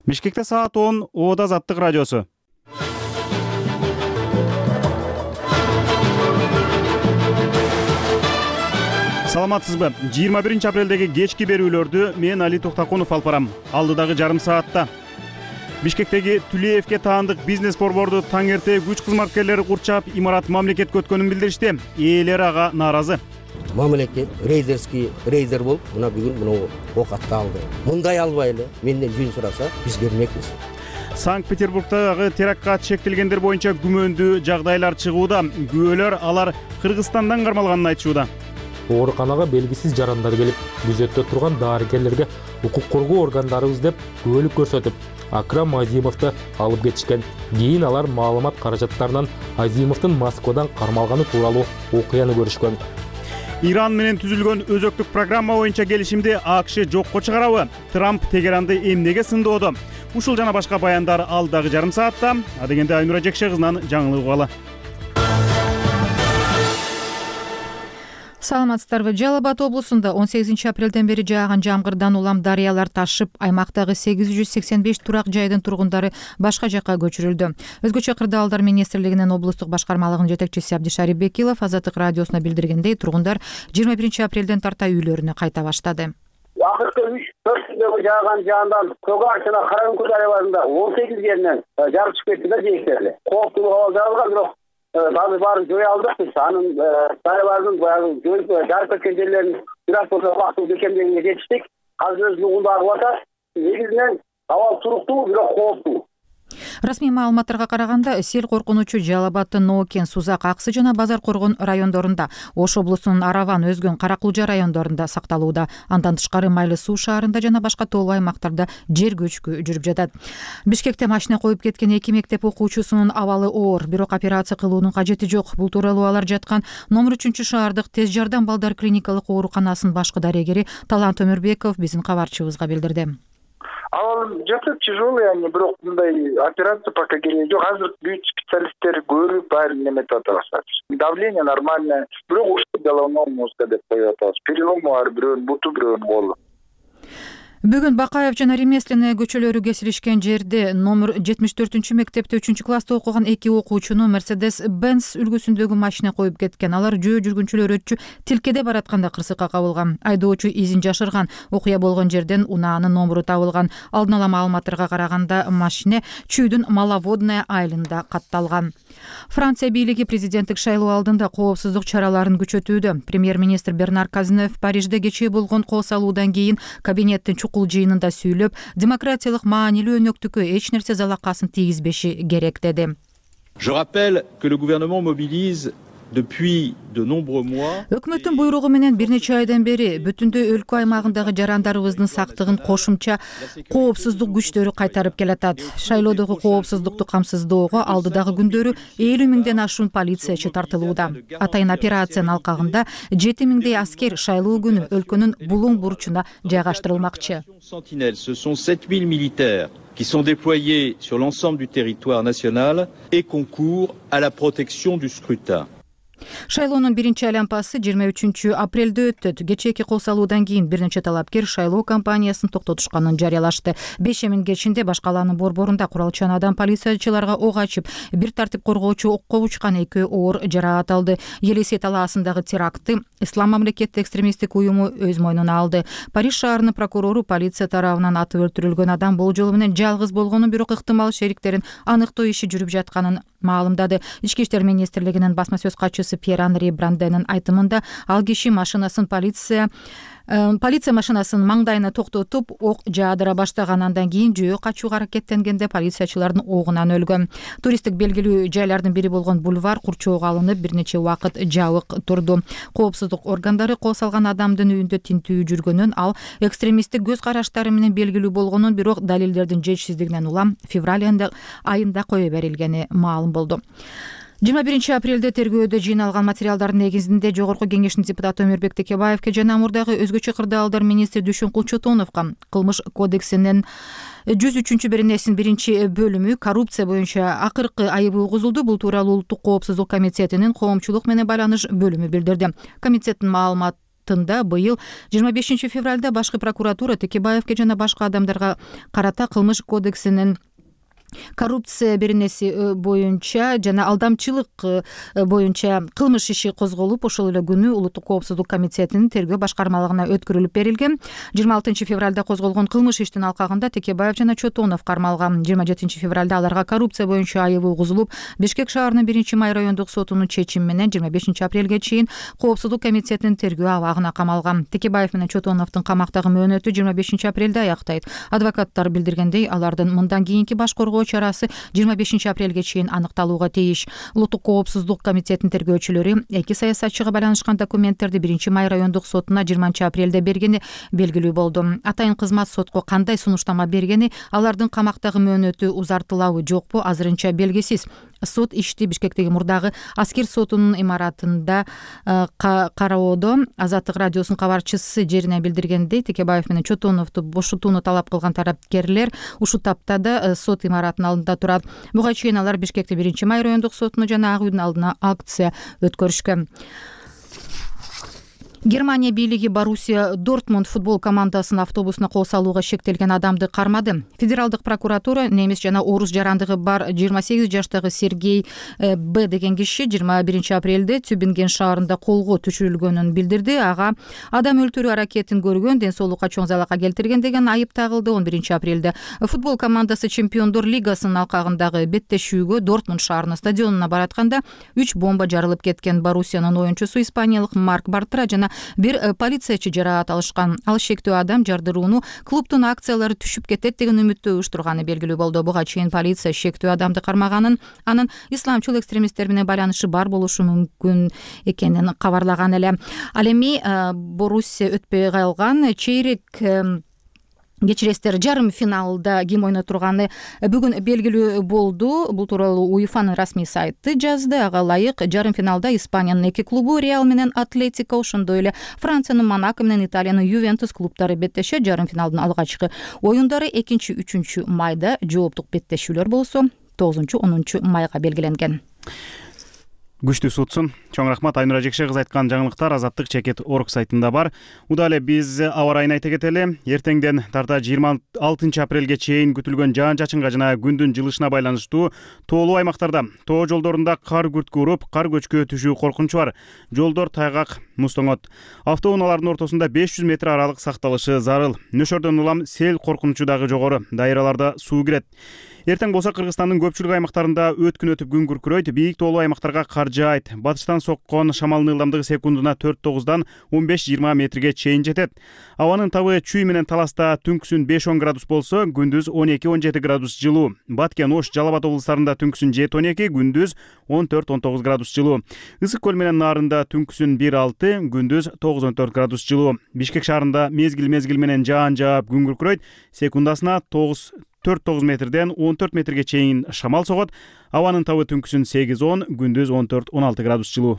Бишкекте саат 10 Оода Азаттык радиосу. Саламатсызбы? 21 апрелдеги кечки берүүлөрдү мен Али Токтакунов алып барам. Алдыдагы жарым саатта Бишкектеги Түлеевке таандык бизнес борборду таң эрте күч кызматкерлери курчап, имарат мамлекетке өткөнүн билдиришти. Ээлери ага нааразы. Мамлекет рейдер болуп, мына бүгүн муну окатты алды. Мындай албай эле менден жөн сураса, биз бермекпиз. Санкт-Петербургдагы терактка чектелгендер боюнча күмөндүү жагдайлар чыгууда. Күбөлөр алар Кыргызстандан кармалганын айтышууда. Ооруканага белгисиз жарандар келип, күзөттө турган дарыгерлерге укук коргоо органдарыбыз деп күбөлүк көрсөтүп, Акрам Азимовду алып кетишкен. Кийин алар маалымат каражаттарынан Азимовдун Москвадан кармалганы тууралуу окуяны көрүшкөн. Иран менен түзүлгөн өзөктүк программа боюнча келишимди АКШ жокко чыгарабы? Трамп Тегеранды эмнеге сындоодо? Ушул жана башка баяндар алдагы жарым саатта. Адегенде Айнура Жекше кызынан жаңылык угалы. Саламатсыздарбы? Жалал Абад облусунда 18 апрелден бери жааган жамгырдан улам дарыялар ташып, аймактагы 885 турак жайдын тургундары башка жакка көчүрүлдү. Өзгөчө кырдаалдар министрлигинин облустук башкармалыгынын жетекчиси Абдишарип Бекилов Азаттык радиосуна билдиргендей, тургундар 21 апрелден тарта үйлөрүнө кайта баштады. Акыркы 3-4 күндөгү жааган жаандан Көкарч жана Каракүнкү дарыяларында 18 жеринен жарык чыгып кетти да жээктерди. Кооптуу абал жаралган, бирок баары баарын жое алдык биз. Анын дарыялардын жоюп жарык кеткен жерлерин бирок болсо убактылуу бекемдегенге жетиштик. Азыр өз жолунда агып атат. Негизинен абал туруктуу, бирок кооптуу. Расмий маалыматтарга караганда, сел коркунучу Жалал Абаддын Ноокен, Сузак, Аксы жана Базар Коргон райондорунда, Ош облусунун Араван, Өзгөн, Каракулжа райондорунда сакталууда. Андан тышкары Майлы Суу шаарында жана башка тоолуу аймактарда жер көчкү жүрүп жатат. Бишкекте машина коюп кеткен 2 мектеп окуучусунун абалы оор, бирок операция кылуунун кажети жок. Бул тууралуу алар жаткан номер 3 шаардык тез жардам балдар клиникалык ооруканасынын башкы дарегери Талант Өмүрбеков биздин кабарчыбызга билдирди. Абал жатат тяжелый, бирок мындай операция пока кереги жок. Азыр бүт специалисттер көрүп, баарын неметип атабыз. Давление нормальное. Бирок ушул головной мозга деп коюп атабыз. Перелом бар, бирөөнүн буту, бирөөнүн колу. Бүгүн Бакаев жана Ремесленная көчөлөрү кесилишкен жерде номер 74 мектепте 3 класста окуган 2 окуучуну Mercedes-Benz үлгүсүндөгү машина коюп кеткен. Алар жөө жүргүнчүлөр өтчү тилкеде баратканда кырсыкка кабылган. Айдоочу изин жашырган. Окуя болгон жерден унаанын номеру табылган. Алдын ала маалыматтарга караганда машина Чүйдүн Маловодная айылында катталган. Франция бийлиги президенттик шайлоо алдында коопсуздук чараларын күчөтүүдө. Премьер-министр Бернар Казинев Парижде кечээ болгон кол салуудан кийин кабинеттин чукул жыйынында сүйлөп, демократиялык маанилүү өнөктүккө эч нерсе залакасын тийгизбеши керек деди. Je rappelle que le gouvernement mobilise depuis de nombreux mois. Өкмөттүн буйругу менен бир нече айдан бери бүтүндөй өлкө аймагындагы жарандарыбыздын сактыгын кошумча коопсуздук күчтөрү кайтарып келатат. Шайлоодогу коопсуздукту камсыздоого алдыдагы күндөрү 50 миңден ашуун полициячы тартылууда. Атайын операциянын алкагында 7 миңдей аскер шайлоо күнү өлкөнүн булуң бурчуна жайгаштырылмакчы. Ce sont 7000 militaires qui sont déployés sur l'ensemble du territoire national et concourent à la protection du scrutin. Шайлоонун биринчи айланпасы 23 апрелде өттү. Кечээки кол салуудан кийин бир нече талапкер шайлоо кампаниясын токтотушканын жарыялашты. 5 эмин кечинде башкалаанын борборунда куралчан адам полициячыларга ок ачып, бир тартип коргоочу окко учкан, 2 оор жараат алды. Елисей талаасындагы терактты Ислам мамлекеттик экстремисттик уюму өз мойнуна алды. Париж шаарынын прокурору полиция тарабынан атып өлтүрүлгөн адам болжолу менен жалгыз болгонун, бирок ыктымал шериктерин аныктоо иши жүрүп жатканын маалымдады. Ички иштер министрлигинин басма сөз катчысы Пьер-Анри Бранденин айтымында, ал киши машинасын полиция машинасын маңдайына токтотуп, ок жаадыра баштаган. Андан кийин жөө качууга аракеттенгенде полициячылардын огунан өлгөн. Туристтик белгилүү жайлардын бири болгон бульвар курчоого алынып, бир нече убакыт жабык турду. Коопсуздук органдары кол салган адамдын үйүндө тинтүү жүргөнүн, ал экстремисттик көз караштары менен белгилүү болгонун, бирок далилдердин жетишсиздигинен улам февраль айында кое берилгени маалым болду. 21 апрелде тергөөдө жыйналган материалдардын негизинде Жогорку Кеңештин депутаты Өмүрбек Текебаевке жана мурдагы өзгөчө кырдаалдар министри Дүшүн Кулчотоновго кылмыш кодексинин 103-беренесинин 1-бөлүмү коррупция боюнча акыркы айыбы угузулду. Бул тууралуу Улуттук коопсуздук комитетинин коомчулук менен байланыш бөлүмү билдирди. Комитеттин маалымат имаратында быйыл 25 февралда башкы прокуратура Текебаевке жана башка адамдарга карата кылмыш кодексинин коррупция беренеси боюнча жана алдамчылык боюнча кылмыш иши козголуп, ошол эле күнү Улуттук коопсуздук комитетинин тергөө башкармалыгына өткөрүлүп берилген. 26 февралда козголгон кылмыш иштин алкагында Текебаев жана Чотонов кармалган. 27 февралда аларга коррупция боюнча айыбы угузулуп, Бишкек шаарынын 1-май райондук сотунун чечими менен 25 апрелге чейин коопсуздук комитетинин тергөө абагына камалган. Текебаев менен Чотоновдун камактагы мөөнөтү 25 апрелде аяктайт. Адвокаттар билдиргендей, алардын мындан кийинки баш коргоо чарасы 25 апрелге чейин аныкталууга тийиш. Улуттук коопсуздук комитетинин тергөөчүлөрү эки саясатчыга байланышкан документтерди 1-май райондук сотуна 20 апрелде бергени белгилүү болду. Атайын кызмат сотко кандай сунуштама бергени, алардын камактагы мөөнөтү узартылабы жокпу азырынча белгисиз. Сот ишти Бишкектеги мурдагы аскер сотунун имаратында кароодо. Азаттык радиосунун кабарчысы жерине билдиргендей, Текебаев менен Чотоновду бошотууну талап кылган тарапкерлер ушул тапта да сот имаратынын алдында турат. Буга чейин алар Бишкекте 1-май райондук сотуна жана Ак үйдүн алдына акция өткөрүшкөн. Германия бийлиги Боруссия Дортмунд футбол командасынын автобусуна кол салууга шектелген адамды кармады. Федералдык прокуратура немис жана орус жарандыгы бар 28 жаштагы Сергей Б деген киши 21 апрелде Тюбинген шаарында колго түшүрүлгөнүн билдирди. Ага адам өлтүрүү аракетин көргөн, ден соолукка чоң залалга келтирген деген айып тагылды. 11 апрелде футбол командасы Чемпиондор лигасынын алкагындагы беттешүүгө Дортмунд шаарынын стадионуна баратканда 3 бомба жарылып кеткен. Боруссиянын оюнчусу испаниялык Марк Бартра жана бир полициячы жараат алышкан. Ал шектүү адам жардырууну клубдун акциялары түшүп кетет деген үмүттө уюштурганы белгилүү болду. Буга чейин полиция шектүү адамды кармаганын, анын исламчыл экстремисттер менен байланышы бар болушу мүмкүн экенин кабарлаган эле. Ал эми Боруссия өтпөй калган чейрек кечиресиздер, жарым финалда ким ойнот турганы бүгүн белгилүү болду. Бул тууралуу УЕФАнын расмий сайты жазды. Ага ылайык жарым финалда Испаниянын эки клубу Реал менен Атлетико, ошондой эле Франциянын Монако менен Италиянын Ювентус клубдары беттешет. Жарым финалдын алгачкы оюндары 2-3 майда, жооптук беттешүүлөр болсо 9-10 майга белгиленген. Күчтүү сутсун. Чоң рахмат. Айнура Жекше кызы айткан жаңылыктар Азаттык Чекет Орг сайтында бар. Удале биз аба райын айта кетели. Эртеңден тарта 26 апрелге чейин күтүлгөн жаан-чачынга жана күндүн жылышына байланыштуу тоолуу аймактарда тоо жолдорунда кар күрткү уруп, кар көчкү түшүү коркунучу бар. Жолдор тайгак, муз-тоңот. Автоунаалардын ортосунда 500 метр аралык сакталышы зарыл. Нөшөрдөн улам сел коркунучу дагы жогору. Дайраларда суу кирет. Эртең болсо Кыргызстандын көпчүлүк аймактарында өткүн өтүп күн күркүрөйт, бийик тоолуу аймактарга кар жаайт. Батыштан соккон шамалдын ылдамдыгы секундуна 4-9дан 15-20 метрге чейин жетет. Абанын табы чүй менен таласта түнкүсүн 5-10 градус болсо, күндүз 12-17 градус жылуу. Баткен, Ош, Жалал Абад облустарында түнкүсүн 7-12, күндүз 14-19 градус жылуу. Ысык көл менен Нарында түнкүсүн 1-6, күндүз 9-14 градус жылуу. Бишкек шаарында мезгил менен жаан жаап күн күркүрөйт, секундасына 4-9 метрден 14 метрге чейин шамал согот. Абанын табы түнкүсүн 8-10, күндүз 14-16 градус жылуу.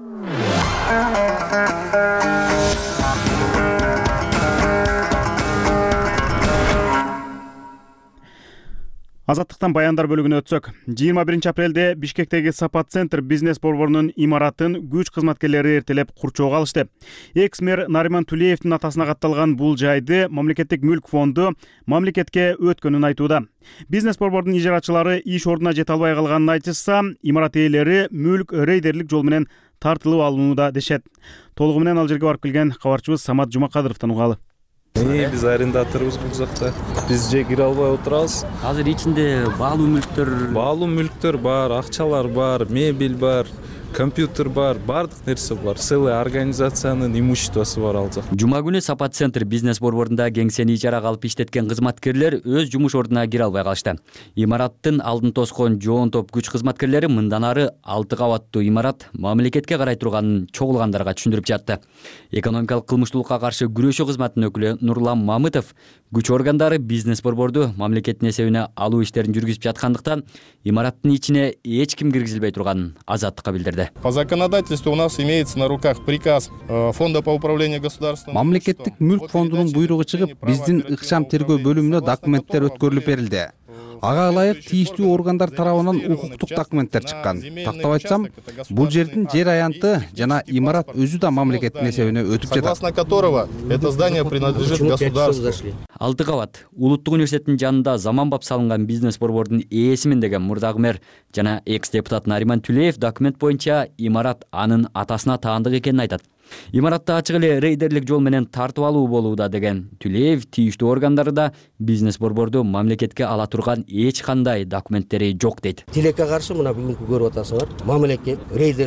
Азаттыктан баяндар бөлүгүнө өтсөк. 21 апрелде Бишкектеги Сапат центр бизнес борборунун имаратын күч кызматкерлери эртелеп курчоого алышты. Экс-мэр Нариман Тулеевдин атасына катталган бул жайды мамлекеттик мүлк фонду мамлекетке өткөнүн айтууда. Бизнес борбордун ижарачылары иш ордуна жете албай калганын айтышса, имарат ээлери мүлк рейдерлик жол менен тартылып алынууда дешет. Толугу менен ал жерге барып келген кабарчыбыз Самат Жумакадыровдон угалы. Биз арендаторбуз бул жакта. Биз же кире албай отурабыз. Азыр ичинде баалуу мүлктөр бар, акчалар бар, мебель бар, компьютер бар, бардык нерсе бар. Целый организациянын имуществосу бар ал жакта. Жума күнү Сапат центр бизнес борборунда кеңсени ижарага алып иштеткен кызматкерлер өз жумуш ордуна кире албай калышты. Имараттын алдын тоскон жоон топ күч кызматкерлери мындан ары 6 кабаттуу имарат мамлекетке карай турганын чогулгандарга түшүндүрүп жатты. Экономикалык кылмыштуулукка каршы күрөшүү кызматынын өкүлү Нурлан Мамытов күч органдары бизнес борборду мамлекеттин эсебине алуу иштерин жүргүзүп жаткандыктан имараттын ичине эч ким киргизилбей турганын Азаттыкка билдирди. По законодательству у нас имеется на руках приказ фонда по управлению государством. Мамлекеттик мүлк фондунун буйругу чыгып, биздин ыкчам тергөө бөлүмүнө документтер өткөрүлүп берилди. Ага ылайык тийиштүү органдар тарабынан укуктук документтер чыккан. Тактап айтсам, бул жердин жер аянты жана имарат өзү да мамлекеттин эсебине өтүп жатат. Согласно которого это здание принадлежит государству. 6 кабат Улуттук университеттин жанында заманбап салынган бизнес борбордун ээсимин деген мурдагы мэр жана экс-депутат Нариман Түлеев документ боюнча имарат анын атасына таандык экенин айтат. Имаратты ачык эле рейдерлик жол менен тартып алуу болууда деген Түлеев тийиштүү органдары да бизнес борборду мамлекетке ала турган эч кандай документтери жок дейт. Тилекке каршы мына бүгүнкү көрүп атасыңар, мамлекет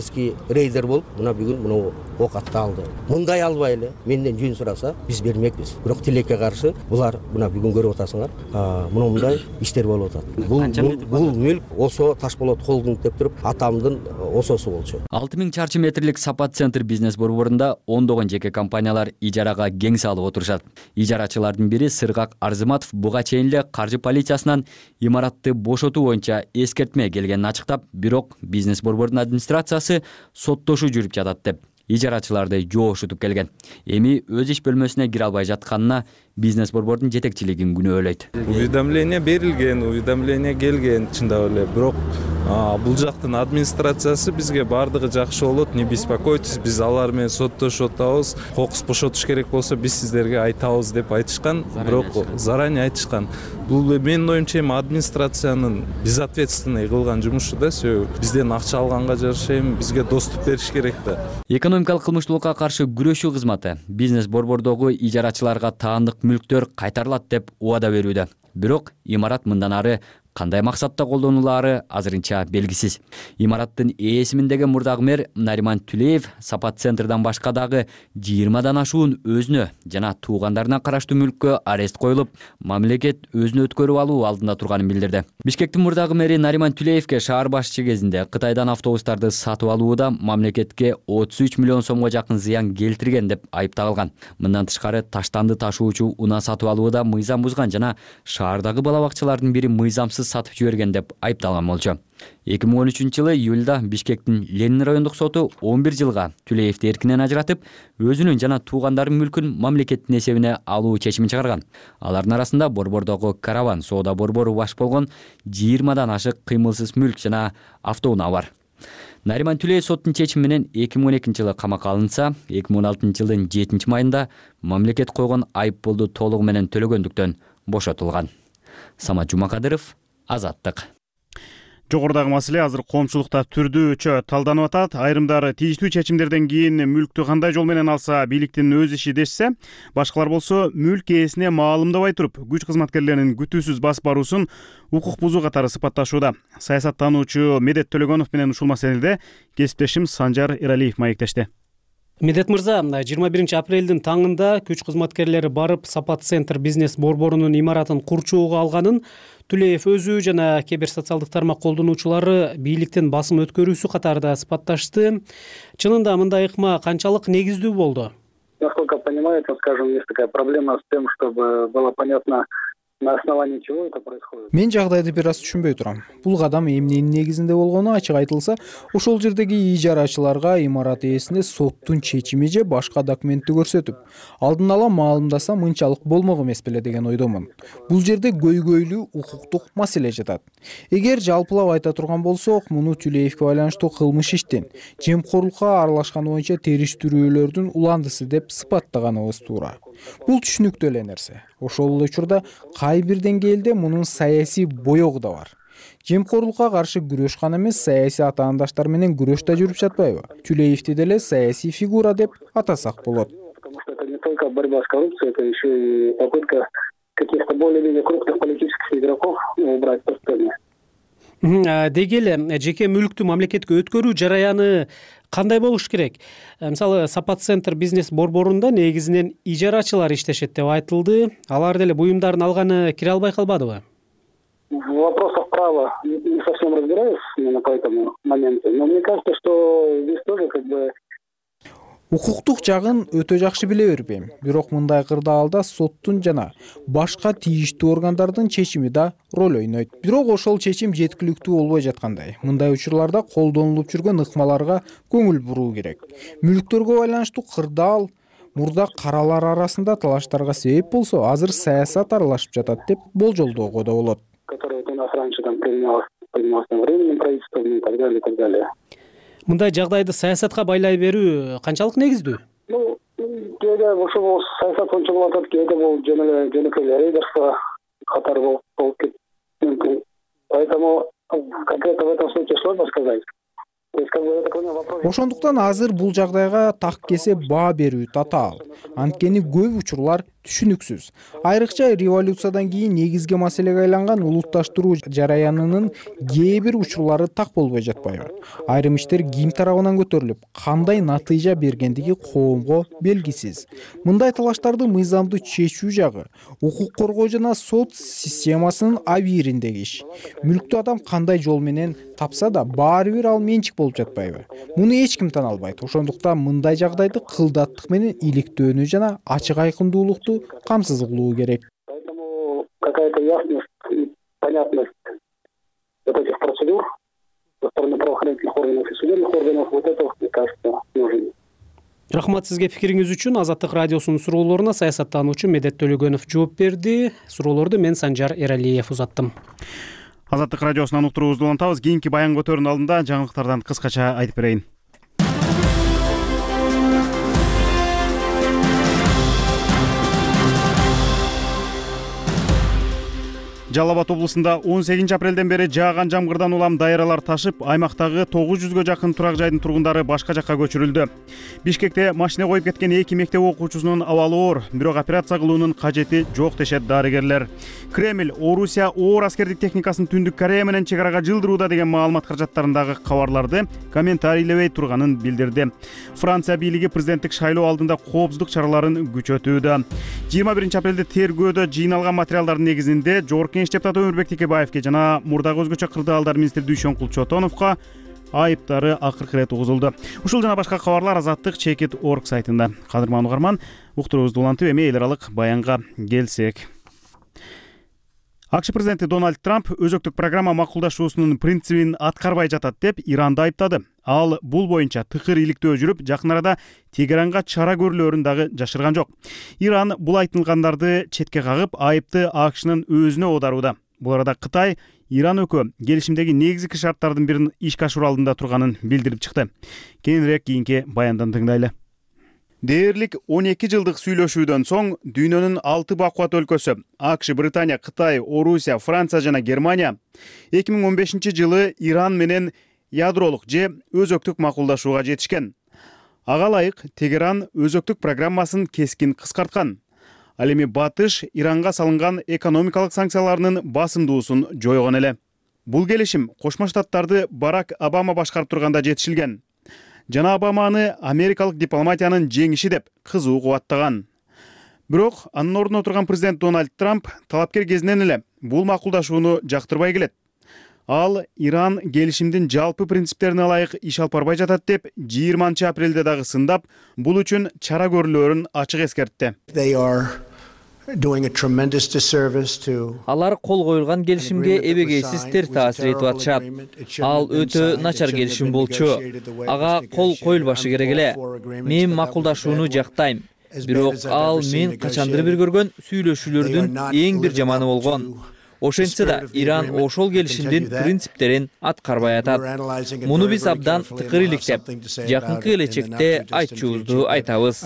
рейдер болуп мына бүгүн мына окатты алды. Мындай албай эле менден жөн сураса биз бермекпиз. Бирок тилекке каршы булар мына бүгүн көрүп атасыңар, мындай иштер болуп атат. Бул мүлк Осо Ташболот холдинг деп туруп атамдын ососу болчу. 6000 чарчы метрлик Сапат центр бизнес борборунда ондогон жеке компаниялар ижарага кең салып отурушат. Ижарачылардын бири Сыргак Арзыматов буга чейин эле каржы полициясынан имаратты бошотуу боюнча эскертме келгенин ачыктап, бирок бизнес борбордун администрациясы соттошуу жүрүп жатат деп ижарачыларды жоошутуп келген. Эми өз иш бөлмөсүнө кире албай жатканына бизнес борбордун жетекчилигин күнөөлөйт. Уведомление берилген, уведомление келген чындап эле, бирок бул жактын администрациясы бизге бардыгы жакшы болот, не беспокойтесь, биз алар менен соттошуп атабыз, кокус бошотуш керек болсо биз сиздерге айтабыз деп айтышкан, бирок заранее айтышкан. Бул менин оюмча эми администрациянын безответственный кылган жумушу да, бизден акча алганга жараша эми бизге доступ бериш керек да. Экономикалык кылмыштуулукка каршы күрөшүү кызматы бизнес борбордогу ижарачыларга таандык мүлктөр кайтарылат деп убада берүүдө. Бирок имарат мындан ары кандай максатта колдонулаары азырынча белгисиз. Имараттын ээсиминдеги мурдагы мэр Нариман Түлеев Сапат центрдан башка дагы 20дан ашуун өзүнө жана туугандарына караштуу мүлккө арест коюлуп, мамлекет өзүнө өткөрүп алуу алдында турганын билдирди. Бишкектин мурдагы мэри Нариман Түлеевке шаар башчы кезинде Кытайдан автобустарды сатып алууда мамлекетке 33 миллион сомго жакын зыян келтирген деп айыпталган. Мындан тышкары таштанды ташуучу унаа сатып алууда мыйзам бузган жана шаардагы бала бакчалардын бири мыйзамсыз сатып жиберген деп айыпталган болчу. 2013-жылы июлда Бишкектин Ленин райондук соту 11 жылга Түлеевди эркинен ажыратып, өзүнүн жана туугандарынын мүлкүн мамлекеттин эсебине алуу чечимин чыгарган. Алардын арасында борбордогу караван соода борбору баш болгон 20дан ашык кыймылсыз мүлк жана автоунаа бар. Нариман Түлеев соттун чечими менен 2012-жылы камакка алынса, 2016-жылдын 7-майында мамлекет койгон айыппулду толугу менен төлөгөндүктөн бошотулган. Самат Жумакадыров, Азаттык. Жогорудагы маселе азыр коомчулукта түрдүүчө талданып атат. Айрымдары тийиштүү чечимдерден кийин мүлктү кандай жол менен алса бийликтин өз иши дешсе, башкалар болсо мүлк ээсине маалымдабай туруп, күч кызматкерлеринин күтүүсүз басып баруусун укук бузуу катары сыпатташууда. Саясаттануучу Медет Төлөгөнов менен ушул маселеде кесиптешим Санжар Эралиев маектешти. Медет мырза, 21 апрелдин таңында күч кызматкерлери барып Сапат центр бизнес борборунун имаратын курчууга алганын Түлеев өзү жана кээ бир социалдык тармак колдонуучулары бийликтен басым өткөрүүсү катарында сыпатташты. Чынында мындай ыкма канчалык негиздүү болду? Насколько я понимаю, скажем, есть такая проблема с тем, чтобы было понятно, на основании чего это происходит. Мен жагдайды бир аз түшүнбөй турам. Бул кадам эмненин негизинде болгону ачык айтылса, ошол жердеги ижарачыларга имарат ээсине соттун чечими же башка документти көрсөтүп, алдын ала маалымдаса мынчалык болмок эмес беле деген ойдомун. Бул жерде көйгөйлүү укуктук маселе жатат. Эгер жалпылап айта турган болсок, муну Түлеевке байланыштуу кылмыш иштин, жемкорлукка аралашканы боюнча териштирүүлөрдүн уландысы деп сыпаттаганыбыз туура. Бул түшүнүктүү эле нерсе. Ошол эле учурда кай бир деңгээлде мунун саясий боёгу да бар. Жемкорлукка каршы күрөш гана эмес, саясий атаандаштар менен күрөш да жүрүп жатпайбы? Түлеевди деле саясий фигура деп атасак болот. Потому что это не только борьба с коррупцией, это еще и попытка каких-то более-менее крупных политических игроков убрать со сцены. Деги эле жеке мүлктү мамлекетке өткөрүү жараяны кандай болуш керек? Мисалы, Сапат центр бизнес борборунда негизинен ижарачылар иштешет деп айтылды. Алар деле буюмдарын алганы кире албай калбадыбы? В вопросах права не совсем разбираюсь именно по этому моменту, но мне кажется, что здесь тоже как бы Укуктук жагын өтө жакшы биле бербейм. Бирок мындай кырдаалда соттун жана башка тийиштүү органдардын чечими да роль ойнойт. Бирок ошол чечим жеткиликтүү болбой жаткандай. Мындай учурларда колдонулуп жүргөн ыкмаларга көңүл буруу керек. Мүлктөргө байланыштуу кырдаал мурда каралар арасында талаштарга себеп болсо, азыр саясат аралашып жатат деп болжолдоого да болот. Которые у нас раньше там принималось временным правительством и так далее, и так далее. Мындай жагдайды саясатка байлай берүү канчалык негиздүү? Кээде ушул саясат боюнча болуп атат, кээде бул жөнөкөй рейдерство катары болуп кетти мүмкүн. Поэтому конкретно в этом случае сложно сказать. Ошондуктан азыр бул жагдайга так кесе баа берүү татаал. Анткени көп учурлар түшүнүксүз. Айрыкча революциядан кийин негизги маселеге айланган улутташтыруу жараянынын кээ бир учурлары так болбой жатпайбы? Айрым иштер ким тарабынан көтөрүлүп, кандай натыйжа бергендиги коомго белгисиз. Мындай талаштарды мыйзамдуу чечүү жагы укук коргоо жана сот системасынын абийириндеги иш. Мүлктүү адам кандай жол менен тапса да баары бир ал менчик болуп жатпайбы? Муну эч ким тана албайт. Ошондуктан мындай жагдайды кылдаттык менен иликтөөнү жана ачык айкындуулукту камсыз кылуу керек. Поэтому какая-то ясность и понятность вот этих процедур со стороны правоохранительных органов и судебных органов, вот это, мне кажется, нужно. Рахмат сизге пикириңиз үчүн. Азаттык радиосунун суроолоруна саясаттануучу Медет Төлөгөнов жооп берди. Суроолорду мен Санжар Эралиев узаттым. Азаттык радиосунан уктуруубузду улантабыз. Кийинки баян көтөрүүнүн алдында жаңылыктардан кыскача айтып берейин. Жалал Абад облусунда 18 апрелден бери жааган жамгырдан улам дайралар ташып, аймактагы 900гө жакын турак жайдын тургундары башка жакка көчүрүлдү. Бишкекте машина коюп кеткен 2 мектеп окуучусунун абалы оор, бирок операция кылуунун кажети жок дешет дарыгерлер. Кремль Орусия оор аскердик техникасын Түндүк Корея менен чек арага жылдырууда деген маалымат каражаттарындагы кабарларды комментарийлебей турганын билдирди. Франция бийлиги президенттик шайлоо алдында коопсуздук чараларын күчөтүүдө. 21 апрелде тергөөдө жыйналган материалдардын негизинде Жоркин депутат Өмүрбек Текебаевке жана мурдагы өзгөчө кырдаалдар министри Дүйшөн Кулчотоновго айыптары акыркы ирет угузулду. Ушул жана башка кабарлар Азаттык Чекит.org сайтында. Кадырман угарман, уктуруубузду улантып эми эл аралык баянга келсек. АКШ президенти Дональд Трамп өзөктүк программа макулдашуусунун принцибин аткарбай жатат деп Иранды айыптады. Ал бул боюнча тыкыр иликтөө жүрүп, жакын арада Тегеранга чара көрүлөөрүн дагы жашырган жок. Иран бул айтылгандарды четке кагып, айыпты АКШнын өзүнө оодарууда. Бул арада Кытай Иран өкү келишимдеги негизги шарттардын бирин ишке ашыруу алдында турганын билдирип чыкты. Кийинирээк кийинки баяндан тыңдайлы. Дээрлик 12 жылдык сүйлөшүүдөн соң дүйнөнүн 6 бакуат өлкөсү АКШ, Британия, Кытай, Орусия, Франция жана Германия 2015 жылы Иран менен ядролук же өзөктүк макулдашууга жетишкен. Ага ылайык Тегеран өзөктүк программасын кескин кыскарткан. Ал эми Батыш Иранга салынган экономикалык санкцияларынын басымдуусун жойгон эле. Бул келишим Кошмо Штаттарды Барак Обама башкарып турганда жетишилген. Жана Обаманы америкалык дипломатиянын жеңиши деп кызуу кубаттаган. Бирок анын ордуна отурган президент Дональд Трамп талапкер кезинен эле бул макулдашууну жактырбай келет. Ал Иран келишимдин жалпы принциптерине ылайык иш алып барбай жатат деп 20 апрелде дагы сындап, бул үчүн чара көрүлөөрүн ачык эскертти. Алар кол коюлган келишимге эбегейсиз терс таасир этип атышат. Ал өтө начар келишим болчу. Ага кол коюлбашы керек эле. Мен макулдашууну жактайм. Бирок ал мен качандыр бир көргөн сүйлөшүүлөрдүн эң бир жаманы болгон. Ошентсе да Иран ошол келишимдин принциптерин аткарбай атат. Муну биз абдан тыкыр иликтеп, жакынкы келечекте айтчубузду айтабыз.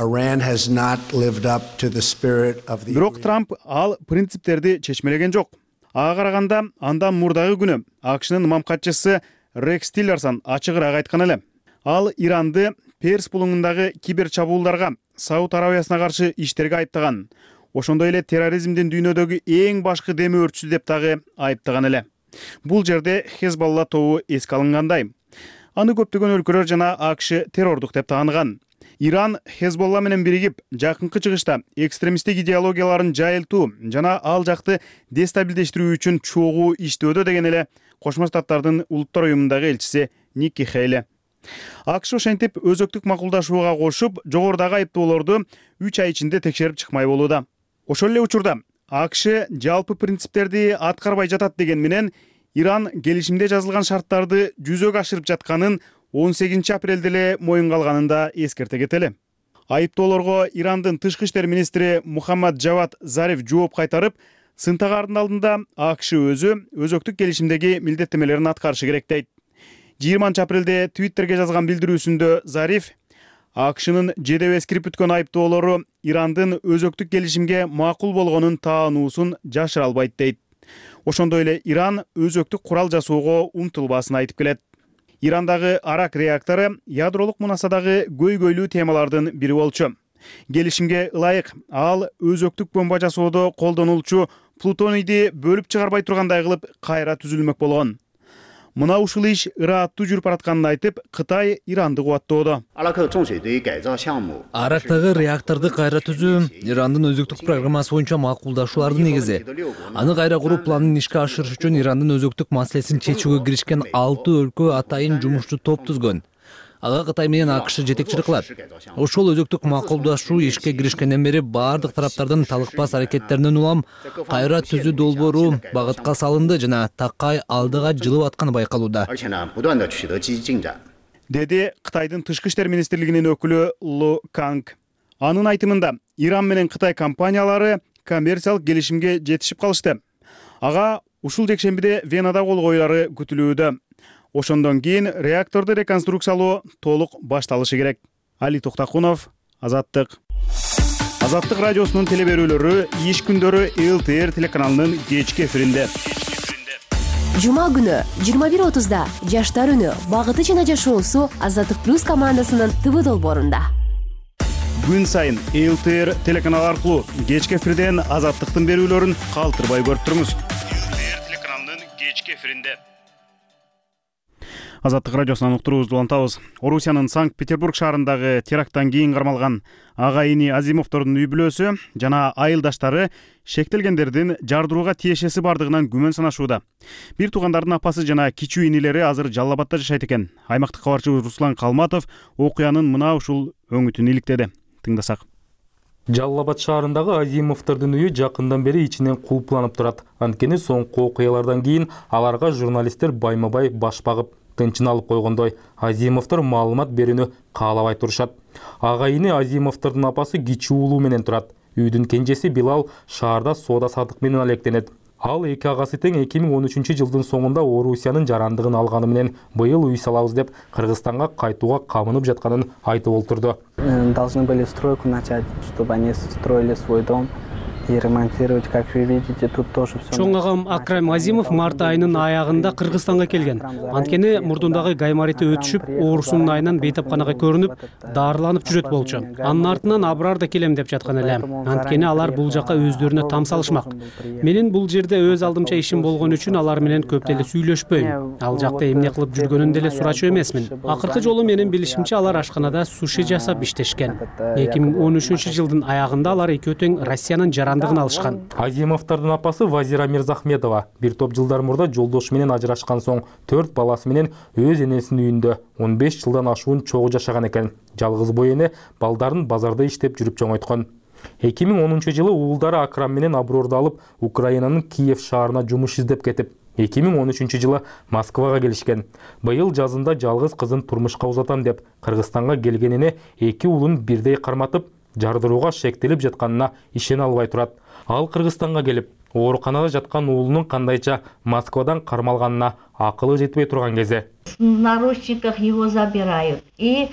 Бирок Трамп ал принциптерди чечмелеген жок. Ага караганда андан мурдагы күнү АКШнын имам катчысы Рекс Тиллерсон ачыгыраак айткан эле. Ал Иранды Перс булуңундагы кибер чабуулдарга, Сауд Арабиясына каршы иштерге айыптаган. Ошондой эле терроризмдин дүйнөдөгү эң башкы деми өртчүсү деп дагы айыптаган эле. Бул жерде Хезболла тобу эске алынгандай. Аны көптөгөн өлкөлөр жана АКШ террордук деп тааныган. Иран Хезболла менен биригип, жакынкы чыгышта экстремисттик идеологияларын жайылтуу жана ал жакты дестабилдештирүү үчүн чогуу иштөөдө деген эле Кошмо Штаттардын улуттар уюмундагы элчиси Никки Хейли. АКШ ошентип өзөктүк макулдашууга кошуп, жогорудагы айыптоолорду 3 ай ичинде текшерип чыкмай болууда. Ошол эле учурда АКШ жалпы принциптерди аткарбай жатат деген менен Иран келишимде жазылган шарттарды жүзөгө ашырып жатканын 18 апрелде эле моюнга алганын да эскерте кетели. Айыптоолорго Ирандын тышкы иштер министри Мухаммад Джавад Зариф жооп кайтарып, Сынтагардын алдында АКШ өзү өзөктүк келишимдеги милдеттемелерин аткарышы керек дейт. 20 апрелде Twitterге жазган билдирүүсүндө Зариф АКШнын жедеп эскирип бүткөн айыптоолору Ирандын өзөктүк келишимге макул болгонун таануусун жашыра албайт дейт. Ошондой эле Иран өзөктүк курал жасоого умтулбасын айтып келет. Ирандагы Арак реактору ядролук мунасадагы көйгөйлүү темалардын бири болчу. Келишимге ылайык ал өзөктүк бомба жасоодо колдонулчу плутонийди бөлүп чыгарбай тургандай кылып кайра түзүлмөк болгон. Мына ушул иш ырааттуу жүрүп баратканын айтып, Кытай Иранды кубаттоодо. Арактагы реакторду кайра түзүү Ирандын өзөктүк программасы боюнча макулдашуулардын негизи. Аны кайра куруу планын ишке ашырыш үчүн Ирандын өзөктүк маселесин чечүүгө киришкен 6 өлкө атайын жумушчу топ түзгөн. Ага Кытай менен АКШ жетекчилик кылат. Ошол өзөктүк макулдашуу ишке киришкенден бери бардык тараптардын талыкпас аракеттеринен улам кайра түзүү долбоору багытка салынды жана такай алдыга жылып атканы байкалууда. Деди Кытайдын тышкы иштер министрлигинин өкүлү Лу Канг. Анын айтымында Иран менен Кытай компаниялары коммерциялык келишимге жетишип калышты. Ага ушул жекшембиде Венада кол коюлары күтүлүүдө. Ошондон кийин реакторду реконструкциялоо толук башталышы керек. Али Токтакунов, Азаттык. Азаттык радиосунун телеберүүлөрү иш күндөрү ЛТР телеканалынын кечки эфиринде. Жума күнү 21:30да Жаштар үнү багыты жана жашоосу Азаттык плюс командасынын ТВ долбоорунда. Күн сайын ЛТР телеканалы аркылуу кечки эфирден Азаттыктын берүүлөрүн калтырбай көрүп туруңуз. ЛТР телеканалынын кечки эфиринде. Азаттык радиосунан уктуруубузду улантабыз. Орусиянын Санкт-Петербург шаарындагы теракттан кийин кармалган ага-ини Азимовдордун үй бүлөсү жана айылдаштары шектелгендердин жардырууга тиешеси бардыгынан күмөн санашууда. Бир туугандардын апасы жана кичүү инилери азыр Жалал Абадта жашайт экен. Аймактык кабарчы Руслан Калматов окуянын мына ушул өңүтүн иликтеди. Тыңдасак. Жалал Абад шаарындагы Азимовдордун үйү жакындан бери ичинен кулпланып турат. Анткени соңку окуялардан кийин аларга журналисттер байма-бай баш багып тынчын алып койгондой, Азимовдор маалымат берүүнү каалабай турушат. Ага-ини Азимовдордун апасы кичүү уулу менен турат. Үйдүн кенжеси Билал шаарда соода саттык менен алектенет. Ал эки агасы тең 2013 жылдын соңунда Орусиянын жарандыгын алганы менен быйыл үй салабыз деп Кыргызстанга кайтууга камынып жатканын айтып олтурду. Должны были стройку начать, чтобы они строили свой дом. И ремонтировать, как вы видите, тут тоже все. Чоң агам Акрам Азимов март айынын аягында Кыргызстанга келген. Анткени мурдундагы гаймарити өтүшүп, оорусунун айынан бейтапканага көрүнүп, дарыланып жүрөт болчу. Анын артынан Абрар да келем деп жаткан эле. Анткени алар бул жака өздөрүнө там салышмак. Менин бул жерде өз алдымча ишим болгон үчүн алар менен көп деле сүйлөшпөйм. Ал жакта эмне кылып жүргөнүн деле сурачу эмесмин. Акыркы жолу менин билишимче алар ашканада суши жасап иштешкен. 2013 жылдын аягында алар экөө тең Россиянын алышкан. Азимовдордун апасы Вазира Мирзахметова бир топ жылдар мурда жолдошу менен ажырашкан соң 4 баласы менен өз энесинин үйүндө 15 жылдан ашуун чогуу жашаган экен. Жалгыз бой эне балдарын базарда иштеп жүрүп чоңойткон. 2010 жылы уулдары Акрам менен Аброрду алып Украинанын Киев шаарына жумуш издеп кетип, 2013 жылы Москвага келишкен. Быйыл жазында жалгыз кызын турмушка узатам деп Кыргызстанга келгенине эки уулун бирдей карматып, жардырууга шектелип жатканына ишене албай турат. Ал Кыргызстанга келип, ооруканада жаткан уулунун кандайча Москвадан кармалганына акылы жетпей турган кезде. В наручниках его забирают. И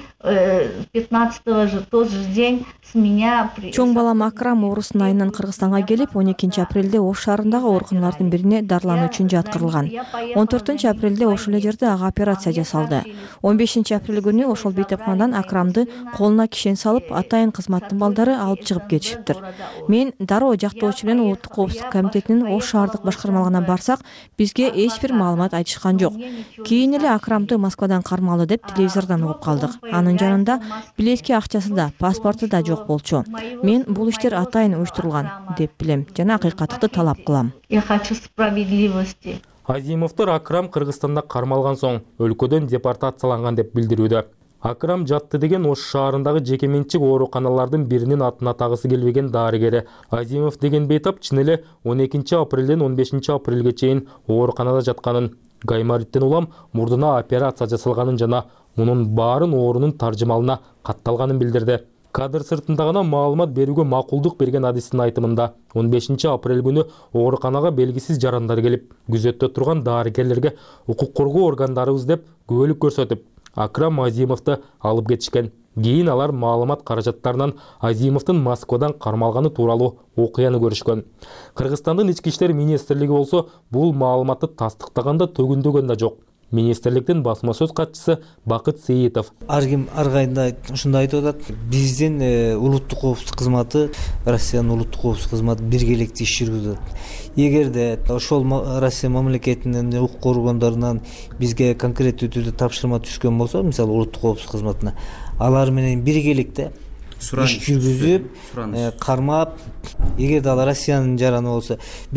15-го же тот же день с меня... Чоң балам Акрам оорусунун айынан Кыргызстанга келип, 12 апрелде Ош шаарындагы ооруканалардын бирине дарылануу үчүн жаткырылган. 14 апрелде ошол жерде ага операция жасалды. 15 апрель күнү ошол бейтапканадан Акрамды колуна кишен салып, атайын кызматтын балдары алып чыгып кетишиптир. Мен дароо жактоочу менен улуттук коопсуздук комитетинин Ош шаардык башкармалыгына барсак, бизге эч бир маалымат айтышкан жок. Кийин эле Акрамды Москвадан кармалды деп телевизордон угуп калдык. Анын жанында билетке акчасы да, паспорту да жок болчу. Мен бул иштер атайын уюштурулган деп билем жана акыйкаттыкты талап кылам. Я хочу справедливости. Азимовдор Акрам Кыргызстанда кармалган соң өлкөдөн депортацияланган деп билдирүүдө. Акрам жатты деген Ош шаарындагы жекеменчик ооруканалардын биринин атын атагысы келбеген дарыгери. Азимов деген бейтап чын эле 12 апрелден 15 апрелге чейин ооруканада жатканын, гаймариттен улам мурдуна операция жасалганын жана мунун баарын оорунун таржымалына катталганын билдирди. кадр сыртында гана маалымат берүүгө макулдук берген адистин айтымында 15 апрель күнү ооруканага белгисиз жарандар келип, күзөттө турган дарыгерлерге укук коргоо органдарыбыз деп күбөлүк көрсөтүп, Акрам Азимовду алып кетишкен. Кийин алар маалымат каражаттарынан Азимовдун Москвадан кармалганы тууралуу окуяны көрүшкөн. Кыргызстандын ички иштер министрлиги болсо бул маалыматты тастыктаганда төгүндөгөн да жок. Министрликтин басма сөз катчысы Бакыт Сейитов. Ар ким ар кайда ушундай айтып атат. Биздин улуттук коопсуздук кызматы, Россиянын улуттук коопсуздук кызматы биргеликте иш жүргүзөт. Эгерде ошол Россия мамлекетинин укук органдарынан бизге конкреттүү түрдө тапшырма түшкөн болсо, мисалы улуттук коопсуздук кызматына, алар менен биргеликте иш жүргүзүп, кармап, эгерде ал Россиянын жараны болсо,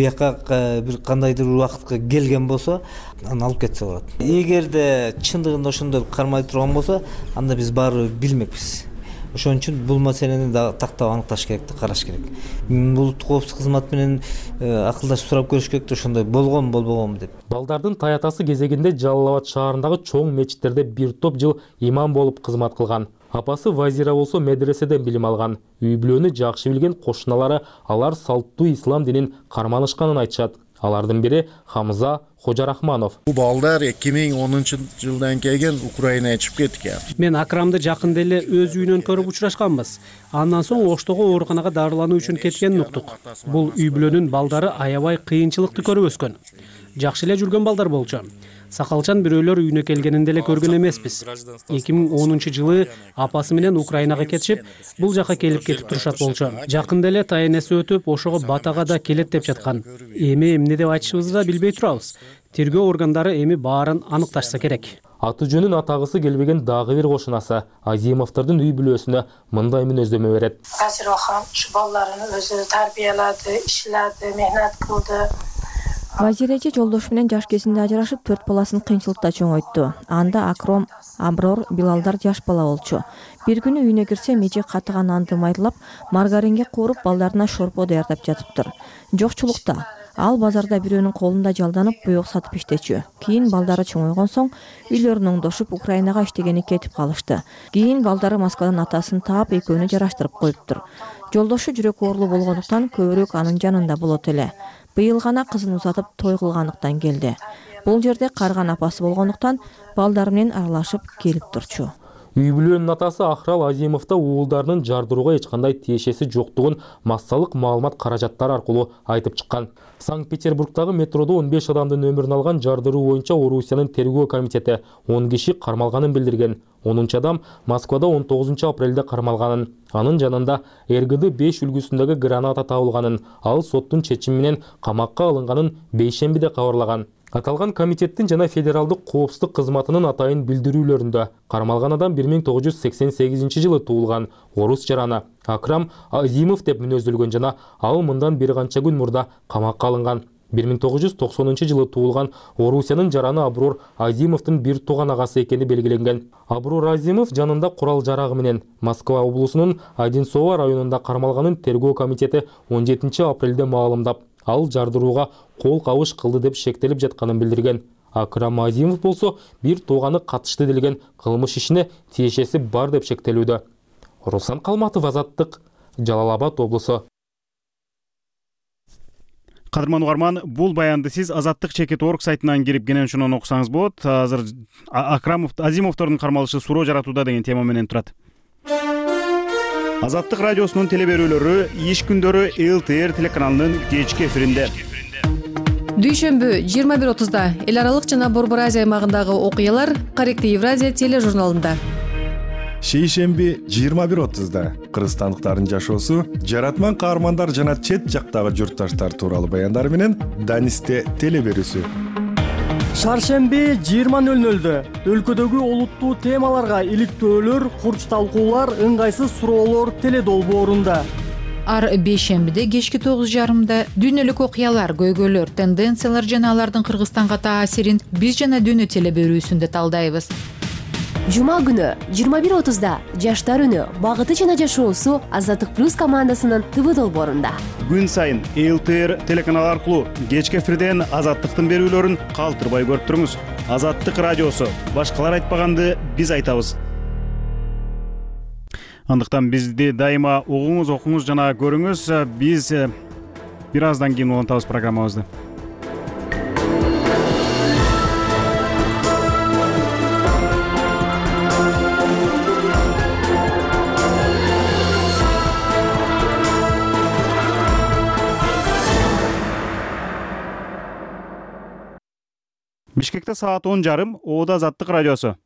бияка бир кандайдыр убакытка келген болсо, аны алып кетсе болот. Эгерде чындыгында ошондой кармай турган болсо, анда биз баары билмекпиз. Ошон үчүн бул маселени да тактап аныкташ керек, караш керек. Улуттук коопсуздук кызмат менен акылдашып сурап көрүш керек, ошондой болгон болбогонбу деп. Балдардын таятасы кезегинде Жалал Абад шаарындагы чоң мечиттерде бир топ жыл имам болуп кызмат кылган. Апасы Вазира болсо медреседен билим алган. Үй бүлөнү жакшы билген кошуналары алар салттуу ислам динин карманышканын айтышат. Алардын бири Хамза Хожарахманов. Бул балдар 2010-жылдан келген Украинага чыгып кеткен. Мен Акрамды жакында эле өз үйүнөн көрүп учурашканбыз. Андан соң Оштогу ооруканага дарылануу үчүн кеткенин уктук. Бул үй бүлөнүн балдары аябай кыйынчылыкты көрүп өскөн. Жакшы эле жүргөн балдар болчу. Сакалчан бирөөлөр үйүнө келгенинде эле көргөн эмеспиз. 2010-жылы апасы менен Украинага кетишип, бул жака келип кетип турушат болчу. Жакында эле тайенеси өтүп, ошого батага да келет деп жаткан. Эми эмне деп айтышыбызды да билбей турабыз. Тергөө органдары эми баарын аныкташса керек. Аты жөнүн атагысы келбеген дагы бир кошунасы Азимовдордун үй бүлөсүнө мындай мүнөздөмө берет. Азир ахам ушу балдарын өзү тарбиялады, иштеди, мехнат кылды. Вазира эже жолдошу менен жаш кезинде ажырашып, 4 баласын кыйынчылыкта чоңойтtu. Анда Акром, Аброр, Билалдар жаш бала болчу. Бир күнү үйүнө кирсе, эже катыган анды майдалап, маргаринге кууруп, балдарына шорпо даярдап жатыптыр. Жокчулукта ал базарда бирөөнүн колунда жалданып, буйук сатып иштечү. Кийин балдары чоңойгон соң үйлөрүн оңдошуп, Украинага иштегени кетип калышты. Кийин балдары Москвадан атасын таап, экөөнү жараштырып коюптур. Жолдошу жүрөк оорулуу болгондуктан көбүрөөк анын жанында болот эле. Быйыл гана кызын узатып той кылгандыктан келди. Бул жерде карган апасы болгондуктан балдары менен аралашып келип турчу. Үй бүлөнүн атасы Ахрал Азимовда уулдарынын жардырууга эч кандай тиешеси жоктугун массалык маалымат каражаттары аркылуу айтып чыккан. Санкт-Петербургдагы метродо 15 адамдын өмүрүн алган жардыруу боюнча Орусиянын тергөө комитети 10 киши кармалганын билдирген. 10 адам Москвада 19 апрелде кармалганын. Анын жанында РГД 5 үлгүсүндөгү граната табылганын, ал соттун чечими менен камакка алынганын бейшембиде кабарлаган. Аталган комитеттин жана федералдык коопсуздук кызматынын атайын билдирүүлөрүндө кармалган адам 1988-жылы туулган орус жараны Акрам Азимов деп мүнөздөлгөн жана ал мындан бир канча күн мурда камакка алынган. 1990-жылы туулган Орусиянын жараны Абрур Азимовдун бир тууган агасы экени белгиленген. Абрур Азимов жанында курал жарагы менен Москва облусунун Одинцово районунда кармалганын тергөө комитети 17 апрелде маалымдап, ал жардырууга кол кабыш кылды деп шектелип жатканын билдирген. Акрам Азимов болсо бир тууганы катышты делген кылмыш ишине тиешеси бар деп шектелүүдө. Руслан Калматов, Азаттык, Жалал Абад облусу. Кадырман угарман, бул баянды сиз Азаттык.org сайтынан кирип кенен ошондон окусаңыз болот. Азыр Азимовдордун кармалышы суроо жаратууда деген тема менен турат. Азаттык радиосунун телеберүүлөрү иш күндөрү ЛТР телеканалынын кечки эфиринде. Дүйшөмбү 21:30-да эл аралык жана Борбор Азия аймагындагы окуялар Корректив Евразия тележурналында. Шейшемби 21:30-да кыргызстандыктардын жашоосу, жаратман каармандар жана чет жактагы журтташтар тууралуу баяндар менен Данисте телеберүүсү. Шаршемби 20:00-дө өлкөдөгү олуттуу темаларга иликтөөлөр, курч талкуулар, ыңгайсыз суроолор теледолбоорунда. Ар бейшембиде кечки 9:30-да дүйнөлүк окуялар, көйгөйлөр, тенденциялар жана алардын Кыргызстанга таасирин биз жана дүйнө телеберүүсүндө талдайбыз. Жума күнү 21:30-да жаштар үнү, багыты жана жашоосу Азаттык плюс командасынын ТВ долбоорунда. Күн сайын ЛТР телеканалы аркылуу кечки эфирден Азаттыктын берүүлөрүн калтырбай көрүп туруңуз. Азаттык радиосу, башкалар айтпаганды биз айтабыз. Андыктан бизди дайыма угуңуз, окуңуз жана көрүңүз. Биз бир аздан кийин улантабыз программабызды. Бишкекте саат 10:30, Оода Азаттык радиосу.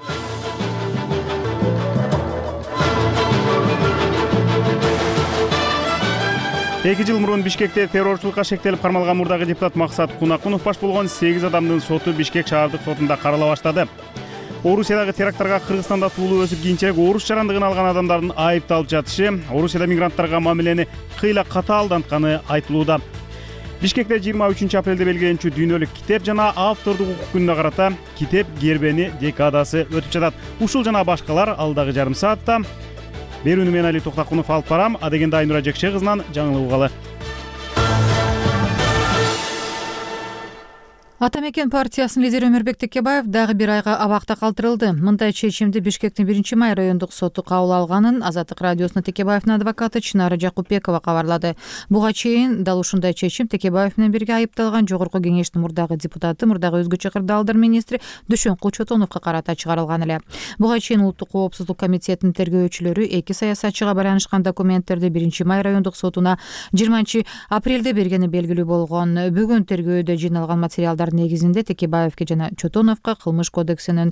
Эки жыл мурун Бишкекте террорчулукка шектелип кармалган мурдагы депутат Максат Кунакунов баш болгон 8 адамдын соту Бишкек шаардык сотунда карала баштады. Орусиядагы теракттарга Кыргызстанда туулуу өсүп кийинчерээк орус жарандыгын алган адамдардын айыпталып жатышы, Орусияда мигранттарга мамилени кыйла катаалдантканы айтылууда. Бишкекте 23 апрелде белгиленчү дүйнөлүк китеп жана автордук укук күнүнө карата китеп гербени декадасы өтүп жатат. Ушул жана башкалар алдагы жарым саатта. Берүүнү мен Али Токтакунов алып барам. Адегенде Айнура Жекше кызынан жаңылып угалы. Атамекен партиясынын лидери Өмүрбек Текебаев дагы бир айга абакта калтырылды. Мындай чечимди Бишкектин 1-май райондук соту кабыл алганын Азаттык радиосуна Текебаевдин адвокаты Чынара Жакупбекова кабарлады. Буга чейин дал ушундай чечим Текебаев менен бирге айыпталган Жогорку кеңештин мурдагы депутаты, мурдагы өзгөчө кырдаалдар министри Дүйшөнкул Чотоновго карата чыгарылган эле. Буга чейин Улуттук коопсуздук комитетинин тергөөчүлөрү эки саясатчыга байланышкан документтерди 1-май райондук сотуна 20 апрелде бергени белгилүү болгон. Бүгүн тергөөдө жыйналган материалдар негизинде Текебаевке жана Чотоновго Кылмыш кодексинин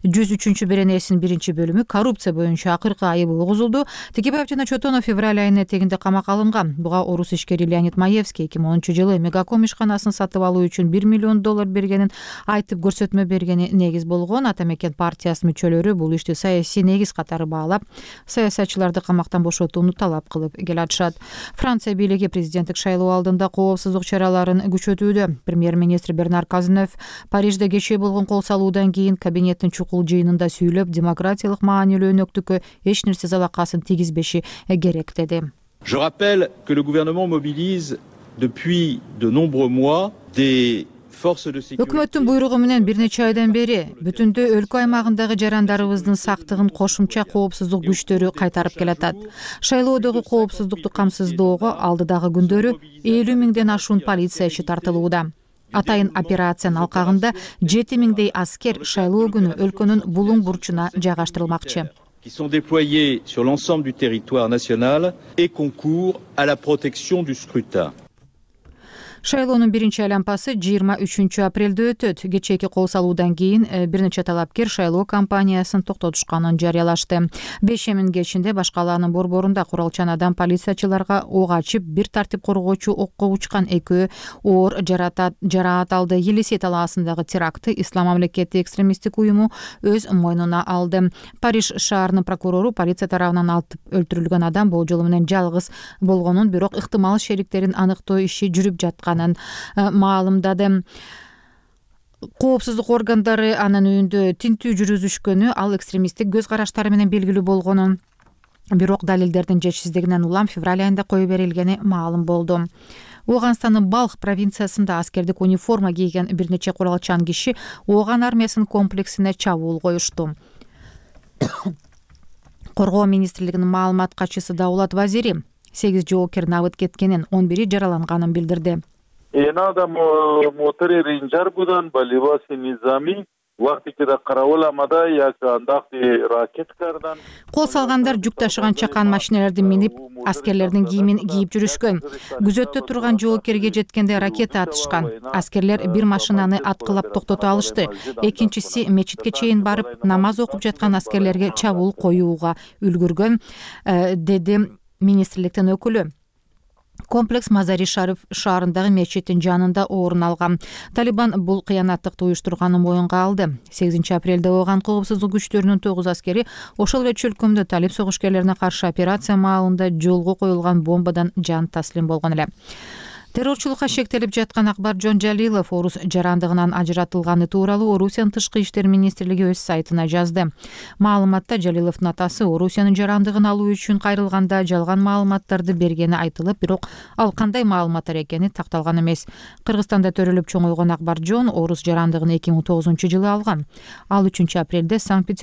103 беренесинин 1-бөлүмү коррупция боюнча акыркы айыбы угузулду. Текебаев жана Чотонов февраль айынын этегинде камакка алынган. Буга орус ишкери Леонид Маевский 2010-жылы Мегаком ишканасын сатып алуу үчүн $1 миллион бергенин айтып көрсөтмө бергени негиз болгон. Атамекен партиясынын мүчөлөрү бул ишти саясий негиз катары баалап, саясатчыларды камактан бошотууну талап кылып келатышат. Франция бийлиги президенттик шайлоо алдында коопсуздук чараларын күчөтүүдө. Премьер-министр Бернар Казанов Парижде кечээ болгон кол салуудан кийин кабинеттин чукул жыйынында сүйлөп, демократиялык маанилүү өнөктүккө эч нерсе залакасын тийгизбеши керек деди. Je rappelle que le gouvernement mobilise depuis de nombreux mois des Өкмөттүн буйругу менен бир нече айдан бери бүтүндө өлкө аймагындагы жарандарыбыздын сактыгын кошумча коопсуздук күчтөрү кайтарып келатат. Шайлоодогу коопсуздукту камсыздоого алдыдагы күндөрү 50 миңден ашуун полициячы тартылууда. Атайын операциянын алкагында 7 миңдей аскер шайлоо күнү өлкөнүн булуң бурчуна жайгаштырылмакчы. Qui sont déployés sur l'ensemble du territoire national et concourent à la protection du scrutin. Шайлоонун биринчи айланпасы 23 апрелде өтөт. Кечээки кол салуудан кийин бир нече талапкер шайлоо кампаниясын токтотушканын жарыялашты. 5 миңге ичинде башкалаанын борборунда куралчан адам полициячыларга ок ачып, бир тартип коргоочу окко учкан, экөө оор жараат алды. Елисей талаасындагы терактты Ислам мамлекети экстремисттик уюму өз мойнуна алды. Париж шаарынын прокурору полиция тарабынан атып өлтүрүлгөн адам болжолу менен жалгыз болгонун, бирок ыктымал шериктерин аныктоо иши жүрүп жаткан маалымдады. Коопсуздук органдары анын үйүндө тинтүү жүргүзүшкөнү, ал экстремисттик көз караштары менен белгилүү болгонун, бирок далилдердин жетишсиздигинен улам февраль айында кое берилгени маалым болду. Ооганстандын Балх провинциясында аскердик униформа кийген бир нече куралчан киши Ооган армиясынын комплексине чабуул коюшту. Коргоо министрлигинин маалымат катчысы Даулат Вазири 8 жоокердин абыт кеткенин, 11 жараланганын билдирди. Кол салгандар жүк ташыган чакан машиналарды минип, аскерлердин кийимин кийип жүрүшкөн. Күзөттө турган жоокерге жеткенде ракета атышкан. Аскерлер бир машинаны аткылап токтото алышты. Экинчиси мечитке чейин барып, намаз окуп жаткан аскерлерге чабуул коюуга үлгүргөн, деди министрликтин өкүлү. Комплекс Мазари Шариф шаарындагы мечиттин жанында орун алган. Талибан бул кыянаттыкты уюштурганын моюнга алды. 8 апрелде Ооган коопсуздук күчтөрүнүн 9 аскери ошол эле чөлкөмдө талиб согушкерлерине каршы операция маалында жолго коюлган бомбадан жан таслим болгон эле. Террорчулукка шектелип жаткан Акбаржон Жалилов орус жарандыгынан ажыратылганы тууралуу Орусиянын тышкы иштер министрлиги өз сайтына жазды. Маалыматта Жалиловдун атасы Орусиянын жарандыгын алуу үчүн кайрылганда жалган маалыматтарды бергени айтылып, бирок ал кандай маалыматтар экени такталган эмес. Кыргызстанда төрөлүп чоңойгон Акбаржон орус жарандыгын 2009-жылы алган. Ал 3 апрелде Санкт-Петербург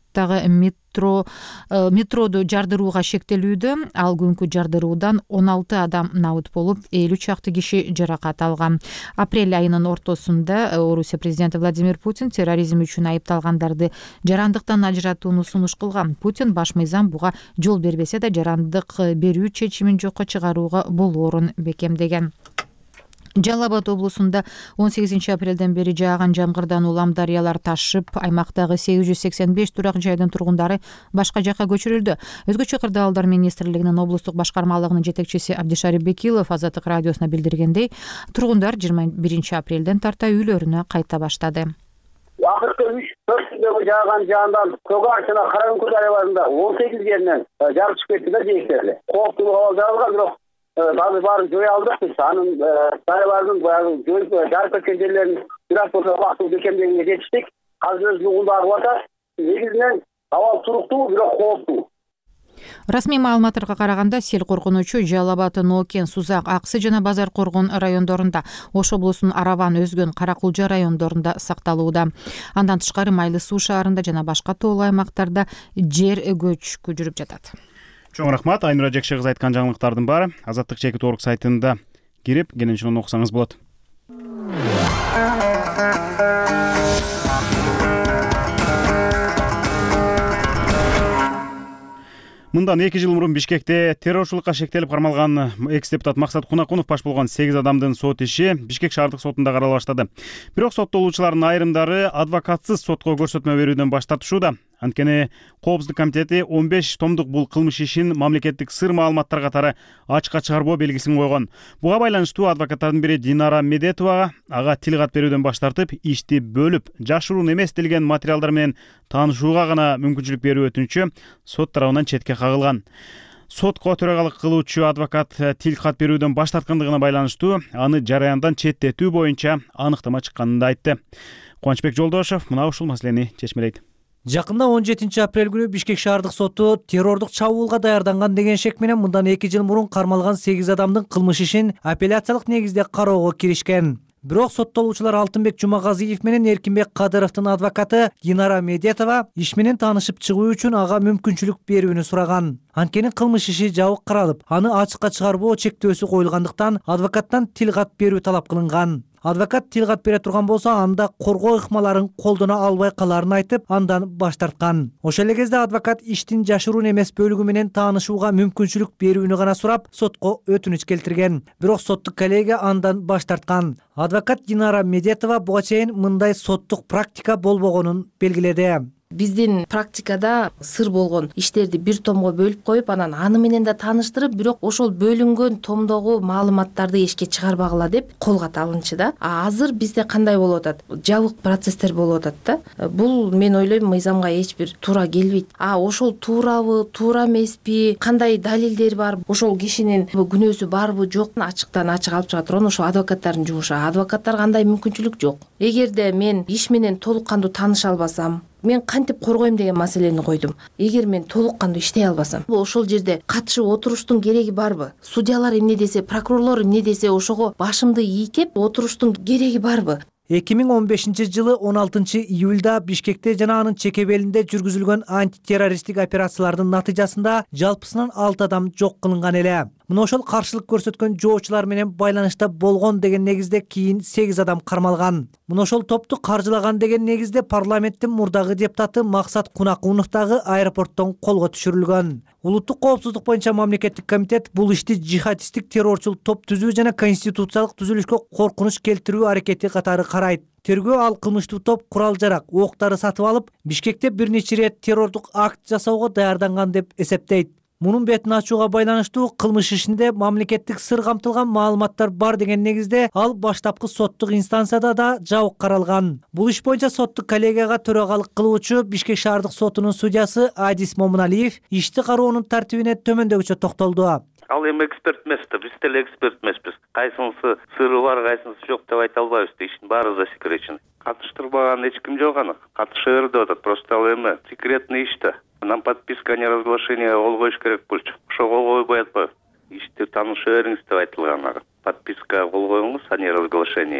алматыдагы метроду жардырууга шектелүүдө. Ал күнкү жардыруудан 16 адам набыт болуп, 50 чакты киши жаракат алган. Апрель айынын ортосунда Орусия президенти Владимир Путин терроризм үчүн айыпталгандарды жарандыктан ажыратууну сунуш кылган. Путин баш мыйзам буга жол бербесе да жарандык берүү чечимин жокко чыгарууга болоорун бекемдеген. Жалал Абад облусунда 18 апрелден бери жааган жамгырдан улам дарыялар ташып, аймактагы 885 турак жайдын тургундары башка жакка көчүрүлдү. Өзгөчө кырдаалдар министрлигинин облустук башкармалыгынын жетекчиси Абдишарип Бекилов Азаттык радиосуна билдиргендей, тургундар 21 апрелден тарта үйлөрүнө кайта баштады. Акыркы 3-4 күндөгү жааган жаандан Көкөк жана Каракүл дарыяларында 18 жеринен жар чыгып кетти да жээктерди. Кооптуу абал жаралган, бирок баары баарын жоя алдык биз. Анын дарыялардын баягы жоюп жарып кеткен жерлерин бирок болсо убактылуу бекемдегенге жетиштик. Азыр өз жугунда агып атат. Негизинен абал туруктуу, бирок кооптуу. Расмий маалыматтарга караганда, сел коркунучу Жалал Абад, Нокен, Сузак, Аксы жана Базар Коргон райондорунда, Ош облусунун Араван, Өзгөн, Каракулжа райондорунда сакталууда. Андан тышкары Майлы Суу шаарында жана башка тоолуу аймактарда жер көчкү жүрүп жатат. Чоң рахмат. Айнура Жекше кызы айткан жаңылыктардын баары Азаттык Чекит орг сайтында кирип, кененчилен окусаңыз болот. Мындан 2 жыл мурун Бишкекте террорчулукка шектелип кармалган экс-депутат Максат Кунакунов баш болгон 8 адамдын сот иши Бишкек шаардык сотунда карала баштады. Бирок соттолуучулардын айрымдары адвокатсыз сотко көрсөтмө берүүдөн баш тартышууда. Анткени Коопсуздук комитети 15 томдук бул кылмыш ишин мамлекеттик сыр маалыматтар катары ачыкка чыгарбоо белгисин койгон. Буга байланыштуу адвокаттардын бири Динара Медетовага ага тил кат берүүдөн баш тартып, ишти бөлүп, жашыруун эмес делген материалдар менен таанышууга гана мүмкүнчүлүк берүү өтүнүчү сот тарабынан четке кагылган. Сотко төрагалык кылуучу адвокат тил кат берүүдөн баш тарткандыгына байланыштуу аны жараяндан четтетүү боюнча аныктама чыкканын да айтты. Кубанычбек Жолдошов мына ушул маселени чечмелейт. Жакында 17 апрель күнү Бишкек шаардык соту террордук чабуулга даярданган деген шек менен мындан 2 жыл мурун кармалган 8 адамдын кылмыш ишин апелляциялык негизде кароого киришкен. Бирок соттолуучулар Алтынбек Жумагазиев менен Эркинбек Кадыровдун адвокаты Динара Медетова иш менен таанышып чыгуу үчүн ага мүмкүнчүлүк берүүнү сураган. Анткени кылмыш иши жабык каралып, аны ачыкка чыгарбоо чектөөсү коюлгандыктан адвокаттан тил кат берүү талап кылынган. Адвокат тил кат бере турган болсо, анда коргоо ыкмаларын колдоно албай калаарын айтып, андан баш тарткан. Ошол эле кезде адвокат иштин жашыруун эмес бөлүгү менен таанышууга мүмкүнчүлүк берүүнү гана сурап, сотко өтүнүч келтирген. Бирок соттук коллегия андан баш тарткан. Адвокат Динара Медетова буга чейин мындай соттук практика болбогонун белгиледи. Биздин практикада сыр болгон иштерди бир томго бөлүп коюп, анан аны менен да тааныштырып, бирок ошол бөлүнгөн томдогу маалыматтарды эшикке чыгарбагыла деп колгат алынчы да. Азыр бизде кандай болуп атат? Жабык процесстер болуп атат да. Бул мен ойлойм мыйзамга эч бир туура келбейт. Ошол туурабы, туура эмеспи, кандай далилдер бар, ошол кишинин күнөөсү барбы, жокпу, ачыктан ачык алып чыга турган ошол адвокаттардын жумушу. Адвокаттарга андай мүмкүнчүлүк жок. Эгерде мен иш менен толук кандуу тааныша албасам, мен кантип коргойм деген маселени койдум. Эгер мен толук кандуу иштей албасам, ошол жерде катышып отуруштун кереги барбы? Судьялар эмне десе, прокурорлор эмне десе, ошого башымды ийкеп отуруштун кереги барбы? 2015 жылы 16 июлда Бишкекте жана анын чекебелинде жүргүзүлгөн антитеррористтик операциялардын натыйжасында жалпысынан 6 адам жок кылынган эле. Мына ошол каршылык көрсөткөн жоочулар менен байланышта болгон деген негизде кийин 8 адам кармалган. Мына ошол топту каржылаган деген негизде парламенттин мурдагы депутаты Максат Кунакунов дагы аэропорттон колго түшүрүлгөн. Улуттук коопсуздук боюнча мамлекеттик комитет бул ишти жихадисттик террорчул топ түзүү жана конституциялык түзүлүшкө коркунуч келтирүү аракети катары карайт. Тергөө ал кылмыштуу топ курал-жарак, октары сатып алып, Бишкекте бир нече ирет террордук акт жасоого даярданган деп эсептейт. Мунун бетин ачууга байланыштуу кылмыш ишинде мамлекеттик сыр камтылган маалыматтар бар деген негизде ал баштапкы соттук инстанцияда да жабык каралган. Бул иш боюнча соттук коллегияга төрагалык кылуучу Бишкек шаардык сотунун судьясы Адис Момуналиев ишти кароонун тартибине төмөндөгүчө токтолду. Ал эми эксперт эмес да, биз деле эксперт эмеспиз. Кайсынысы сыры бар, кайсынысы жок деп айта албайбыз. Иштин баары засекречен. Катыштырбаган эч ким жок аны. Катыша бер деп атат. Просто ал эми секретный иш да. Нам подписка о неразглашении кол коюш керек болчу. Ошо кол койбой атпайбы? Ишти тааныша бериңиз деп айтылган ага. Подписка кол коюңуз о неразглашении деп.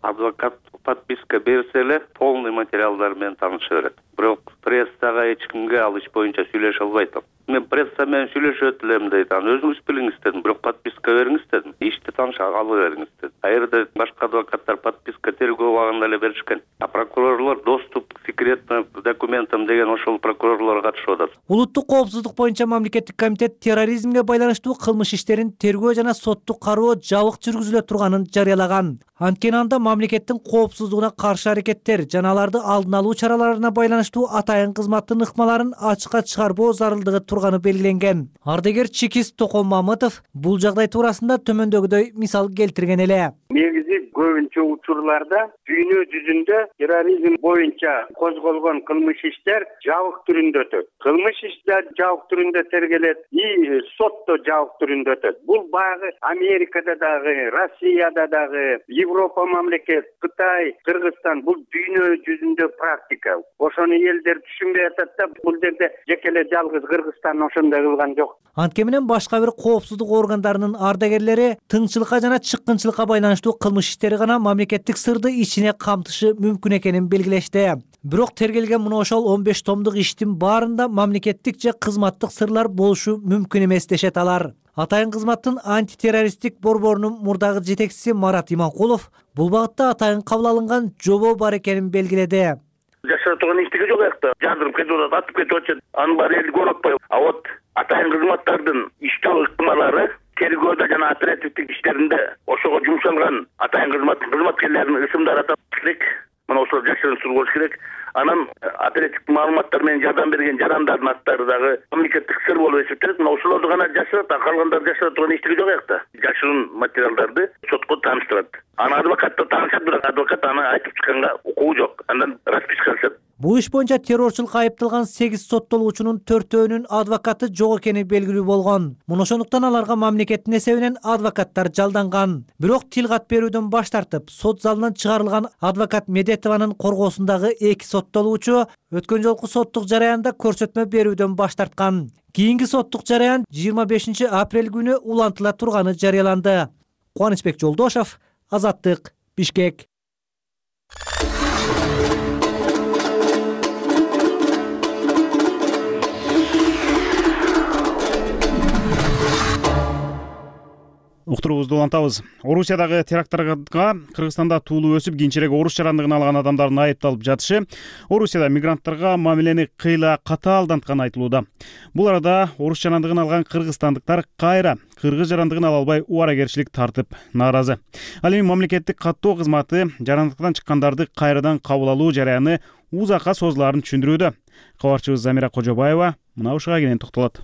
адвокат подписка берсе эле полный материалдар менен тааныша берет. Бирок прессага эч кимге ал иш боюнча сүйлөшө албайт. Мен пресса менен сүйлөшөт элем дейт. Өзүңүз билиңиз дедим, бирок подписка бериңиз дедим. Ишти тааныша ала бериңиз дедим. Айрда башка адвокаттар подписка тергөө убагында эле беришкен. Прокурорлор доступ к секретным документам деген ошол прокурорлор катышып атат. Улуттук коопсуздук боюнча мамлекеттик комитет терроризмге байланыштуу кылмыш иштерин тергөө жана соттук кароо жабык жүргүзүлө турганын жарыялаган. Анткени анда мамлекеттин коопсуздугуна каршы аракеттер жана аларды алдын алуу чараларына байланыштуу атайын кызматтын ыкмаларын ачыкка чыгарбоо зарылдыгы турганы белгиленген. Ардагер Чекист Токон Мамытов бул жагдай туурасында төмөндөгүдөй мисал келтирген эле. Негизи көбүнчө учурларда дүйнө жүзүндө терроризм боюнча козголгон кылмыш иштер жабык түрүндө өтөт. Кылмыш иштер жабык түрүндө тергелет и сотто жабык түрүндө өтөт. Бул баягы Америкада дагы, Россияда дагы, Европа мамлекет, Кытай, Кыргызстан бул дүйнө жүзүндө практика. Ошону элдер түшүнбөй атат да, бул жерде жекеле жалгыз Кыргызстан ошондой кылган жок. Анткени менен башка бир коопсуздук органдарынын ардагерлери тыңчылыкка жана чыккынчылыкка байланыштуу кылмыш иштери гана мамлекеттик сырды ичине камтышы мүмкүн экенин белгилешти. Бирок тергелген мына ошол 15 томдук иштин баарында мамлекеттик же кызматтык сырлар болушу мүмкүн эмес дешет алар. Атайын кызматтын антитеррористтик борборунун мурдагы жетекчиси Марат Иманкулов бул багытта атайын кабыл алынган жобо бар экенин белгиледи. Жашап турган иштеги жок аякта. Жандырып кетип атат, атып кетип атат. Анын баары эл көрүп атпайбы. А вот атайын кызматтардын иштөө ыкмалары тергөөдө жана оперативдик иштеринде ошого жумшалган атайын кызматтын кызматкерлеринин ысымдары атап керек. Мына ошол жашырын сургош керек. Анан оперативдик маалыматтар менен жардам берген жарандардын аттары дагы мамлекеттик сыр болуп эсептелет. Мына ошолорду гана жашырат, калгандары жашыра турган иштеги жок аякта. Жашырын материалдарды сотко тааныштырат. Аны адвокатты таанышат, бирок адвокат аны айтып чыкканга укугу жок. Андан расписка алышат. Бул иш боюнча террорчулукка айыпталган 8 соттолуучунун 4-өөнүн адвокаты жок экени белгилүү болгон. Муну ошондуктан аларга мамлекеттин эсебинен адвокаттар жалданган. Бирок тил кат берүүдөн баш тартып, сот залынан чыгарылган адвокат Медетованын коргоосундагы 2 соттолуучу өткөн жолку соттук жараянда көрсөтмө берүүдөн баш тарткан. Кийинки соттук жараян 25 апрель күнү улантыла турганы жарыяланды. Кубанычбек Жолдошов, Азаттык, Бишкек. Уктуруубузду улантабыз. Орусиядагы теракттарга Кыргызстанда туулуу өсүп, кийинчерээк орус жарандыгын алган адамдардын айыпталып жатышы Орусияда мигранттарга мамилени кыйла катаалдантканы айтылууда. Бул арада орус жарандыгын алган кыргызстандыктар кайра кыргыз жарандыгын ала албай убаракерчилик тартып нааразы. Ал эми мамлекеттик каттоо кызматы жарандыктан чыккандарды кайрадан кабыл алуу жараяны узакка созулаарын түшүндүрүүдө. Кабарчыбыз Замира Кожобаева мына ушуга кенен токтолот.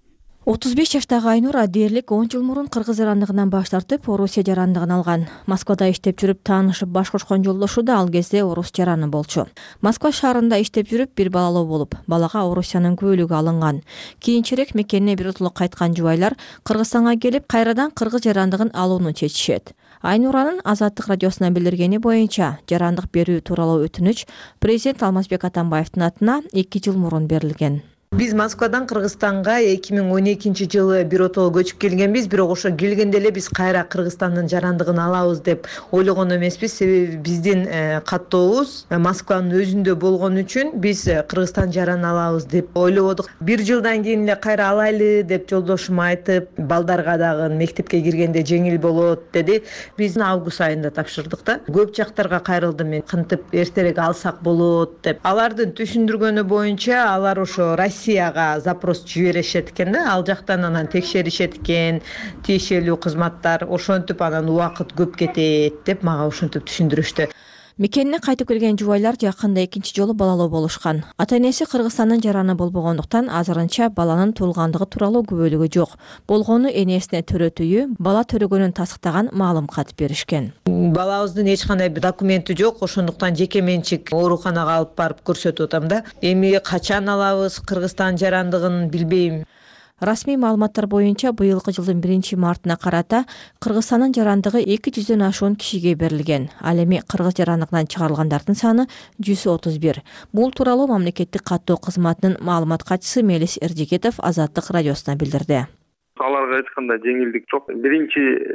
35 жаштагы Айнура дээрлик 10 жыл мурун кыргыз жарандыгынан баш тартып, Орусия жарандыгын алган. Москвада иштеп жүрүп таанышып баш кошкон жолдошу да ал кезде орус жараны болчу. Москва шаарында иштеп жүрүп бир балалуу болуп, балага Орусиянын күбөлүгү алынган. Кийинчерээк мекенине биротоло кайткан жубайлар Кыргызстанга келип, кайрадан кыргыз жарандыгын алууну чечишет. Айнуранын Азаттык радиосуна билдиргени боюнча, жарандык берүү тууралуу өтүнүч президент Алмазбек Атамбаевдин атына 2 жыл мурун берилген. Биз Москвадан Кыргызстанга 2012 жылы биротоло көчүп келгенбиз, бирок ошо келгенде эле биз кайра Кыргызстандын жарандыгын алабыз деп ойлогон эмеспиз. Себеби биздин каттообуз Москванын өзүндө болгон үчүн биз Кыргызстан жараны алабыз деп ойлободук. 1 жылдан кийин эле кайра алайлы деп жолдошум айтып, балдарга дагы мектепке киргенде жеңил болот деди. Биз август айында тапшырдык да. Көп жактарга кайрылдым мен, кантип эртерээк алсак болот деп. Алардын түшүндүргөнү боюнча алар ошо Россияга запрос жиберешет экен да, ал жактан анан текшеришет экен, тиешелүү кызматтар, ошентип анан убакыт көп кетет деп мага ошентип түшүндүрүштү. Мекенине кайтып келген жубайлар жакында 2 жолу балалуу болушкан. Ата-энеси Кыргызстандын жараны болбогондуктан азырынча баланын туулгандыгы тууралуу күбөлүгү жок. Болгону энесине төрөтүүгө, бала төрөгөнүн тасыктаган маалым кат беришкен. Балабыздын эч кандай документи жок, ошондуктан жеке менчик ооруканага алып барып көрсөтүп атам да. Эми качан алабыз Кыргызстан жарандыгын билбейм. Расмий маалыматтар боюнча быйылкы жылдын 1-мартына карата Кыргызстандын жарандыгы 200дөн ашуун кишиге берилген. Ал эми кыргыз жарандыгынан чыгарылгандардын саны 131. Бул тууралуу мамлекеттик каттоо кызматынын маалымат катчысы Мелис Эрдигетов Азаттык радиосуна билдирди. Аларга эч кандай жеңилдик жок. Биринчи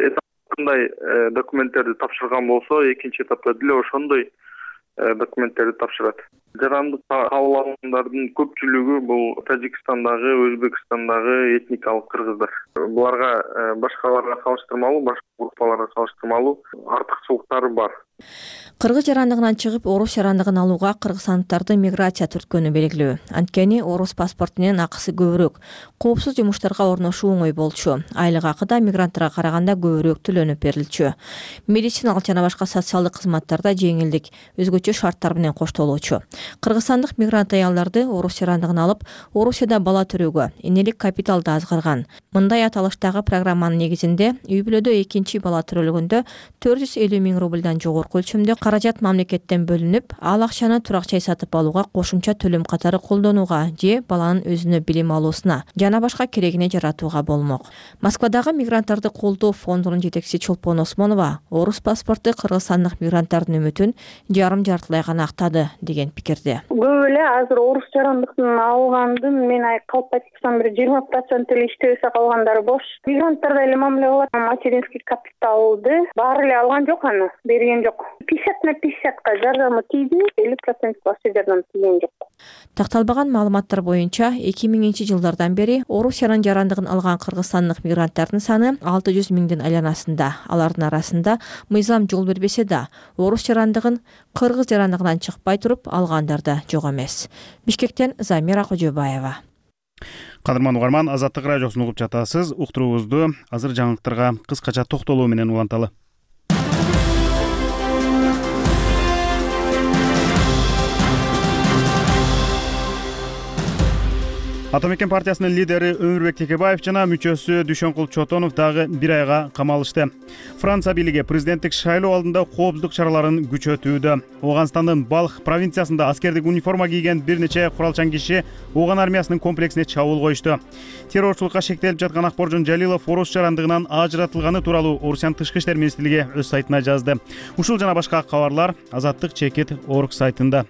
кандай документтерди тапшырган болсо экинчи этапта деле ошондой документтерди тапшырат. Жарандык кабыл алгандардын көпчүлүгү бул Тажикстандагы, Өзбекстандагы этникалык кыргыздар. Буларга башкаларга салыштырмалуу, башка группаларга салыштырмалуу артыкчылыктары бар. Кыргыз жарандыгынан чыгып орус жарандыгын алууга кыргызстандыктарды миграция түрткөнү белгилүү. Анткени орус паспортунун акысы көбүрөөк, коопсуз жумуштарга орношуу оңой болчу. Айлык акы да мигранттарга караганда көбүрөөк төлөнүп берилчү. Медициналык жана башка социалдык кызматтарда жеңилдик, өзгөчө шарттар менен коштолуучу. Кыргызстандык мигрант аялдарды орус жарандыгын алып, Орусияда бала төрөөгө, энелик капитал да азгарган. Мындай аталыштагы программанын негизинде үй бүлөдө экинчи бала төрөлгөндө 450 миң рубльдан жогорку өлчөмдө каражат мамлекеттен бөлүнүп, ал акчаны турак жай сатып алууга кошумча төлөм катары колдонууга же баланын өзүнө билим алуусуна жана башка керегине жаратууга болмок. Москвадагы мигранттарды колдоо фондунун жетекчиси Чолпон Осмонова орус паспорту кыргызстандык мигранттардын үмүтүн жарым-жартылай гана актады деген пикирде. Көп эле азыр орус жарандыктын алгандын мен калп айтсам бир 20% эле иштебесе калгандары бош. Мигранттарда эле мамиле кылат. Материнский капиталды баары эле алган жок, аны берген жок. 50/50 жардамы тийди, 50% башка жардам тийген жок. Такталбаган маалыматтар боюнча 2000-жылдардан бери Орусиянын жарандыгын алган кыргызстандык мигранттардын саны 600 миңдин айланасында. Алардын арасында мыйзам жол бербесе да, орус жарандыгын кыргыз жарандыгынан чыкпай туруп алгандар да жок эмес. Бишкектен Замира Кожобаева. Кадырман угарман, Азаттык радиосун угуп жатасыз. Уктуруубузду азыр жаңылыктарга кыскача токтолуу менен уланталы. Ата мекен партиясынын лидери Өмүрбек Текебаев жана мүчөсү Дүйшөнкул Чотонов дагы 1 айга камалышты. Франция бийлиги президенттик шайлоо алдында коопсуздук чараларын күчөтүүдө. Ооганстандын Балх провинциясында аскердик униформа кийген бир нече куралчан киши Ооган армиясынын комплексине чабуул коюшту. Террорчулукка шектелип жаткан Акборжон Жалилов орус жарандыгынан ажыратылганы тууралуу Орусиянын Тышкы иштер министрлиги өз сайтына жазды. Ушул жана башка кабарлар Азаттык.org сайтында.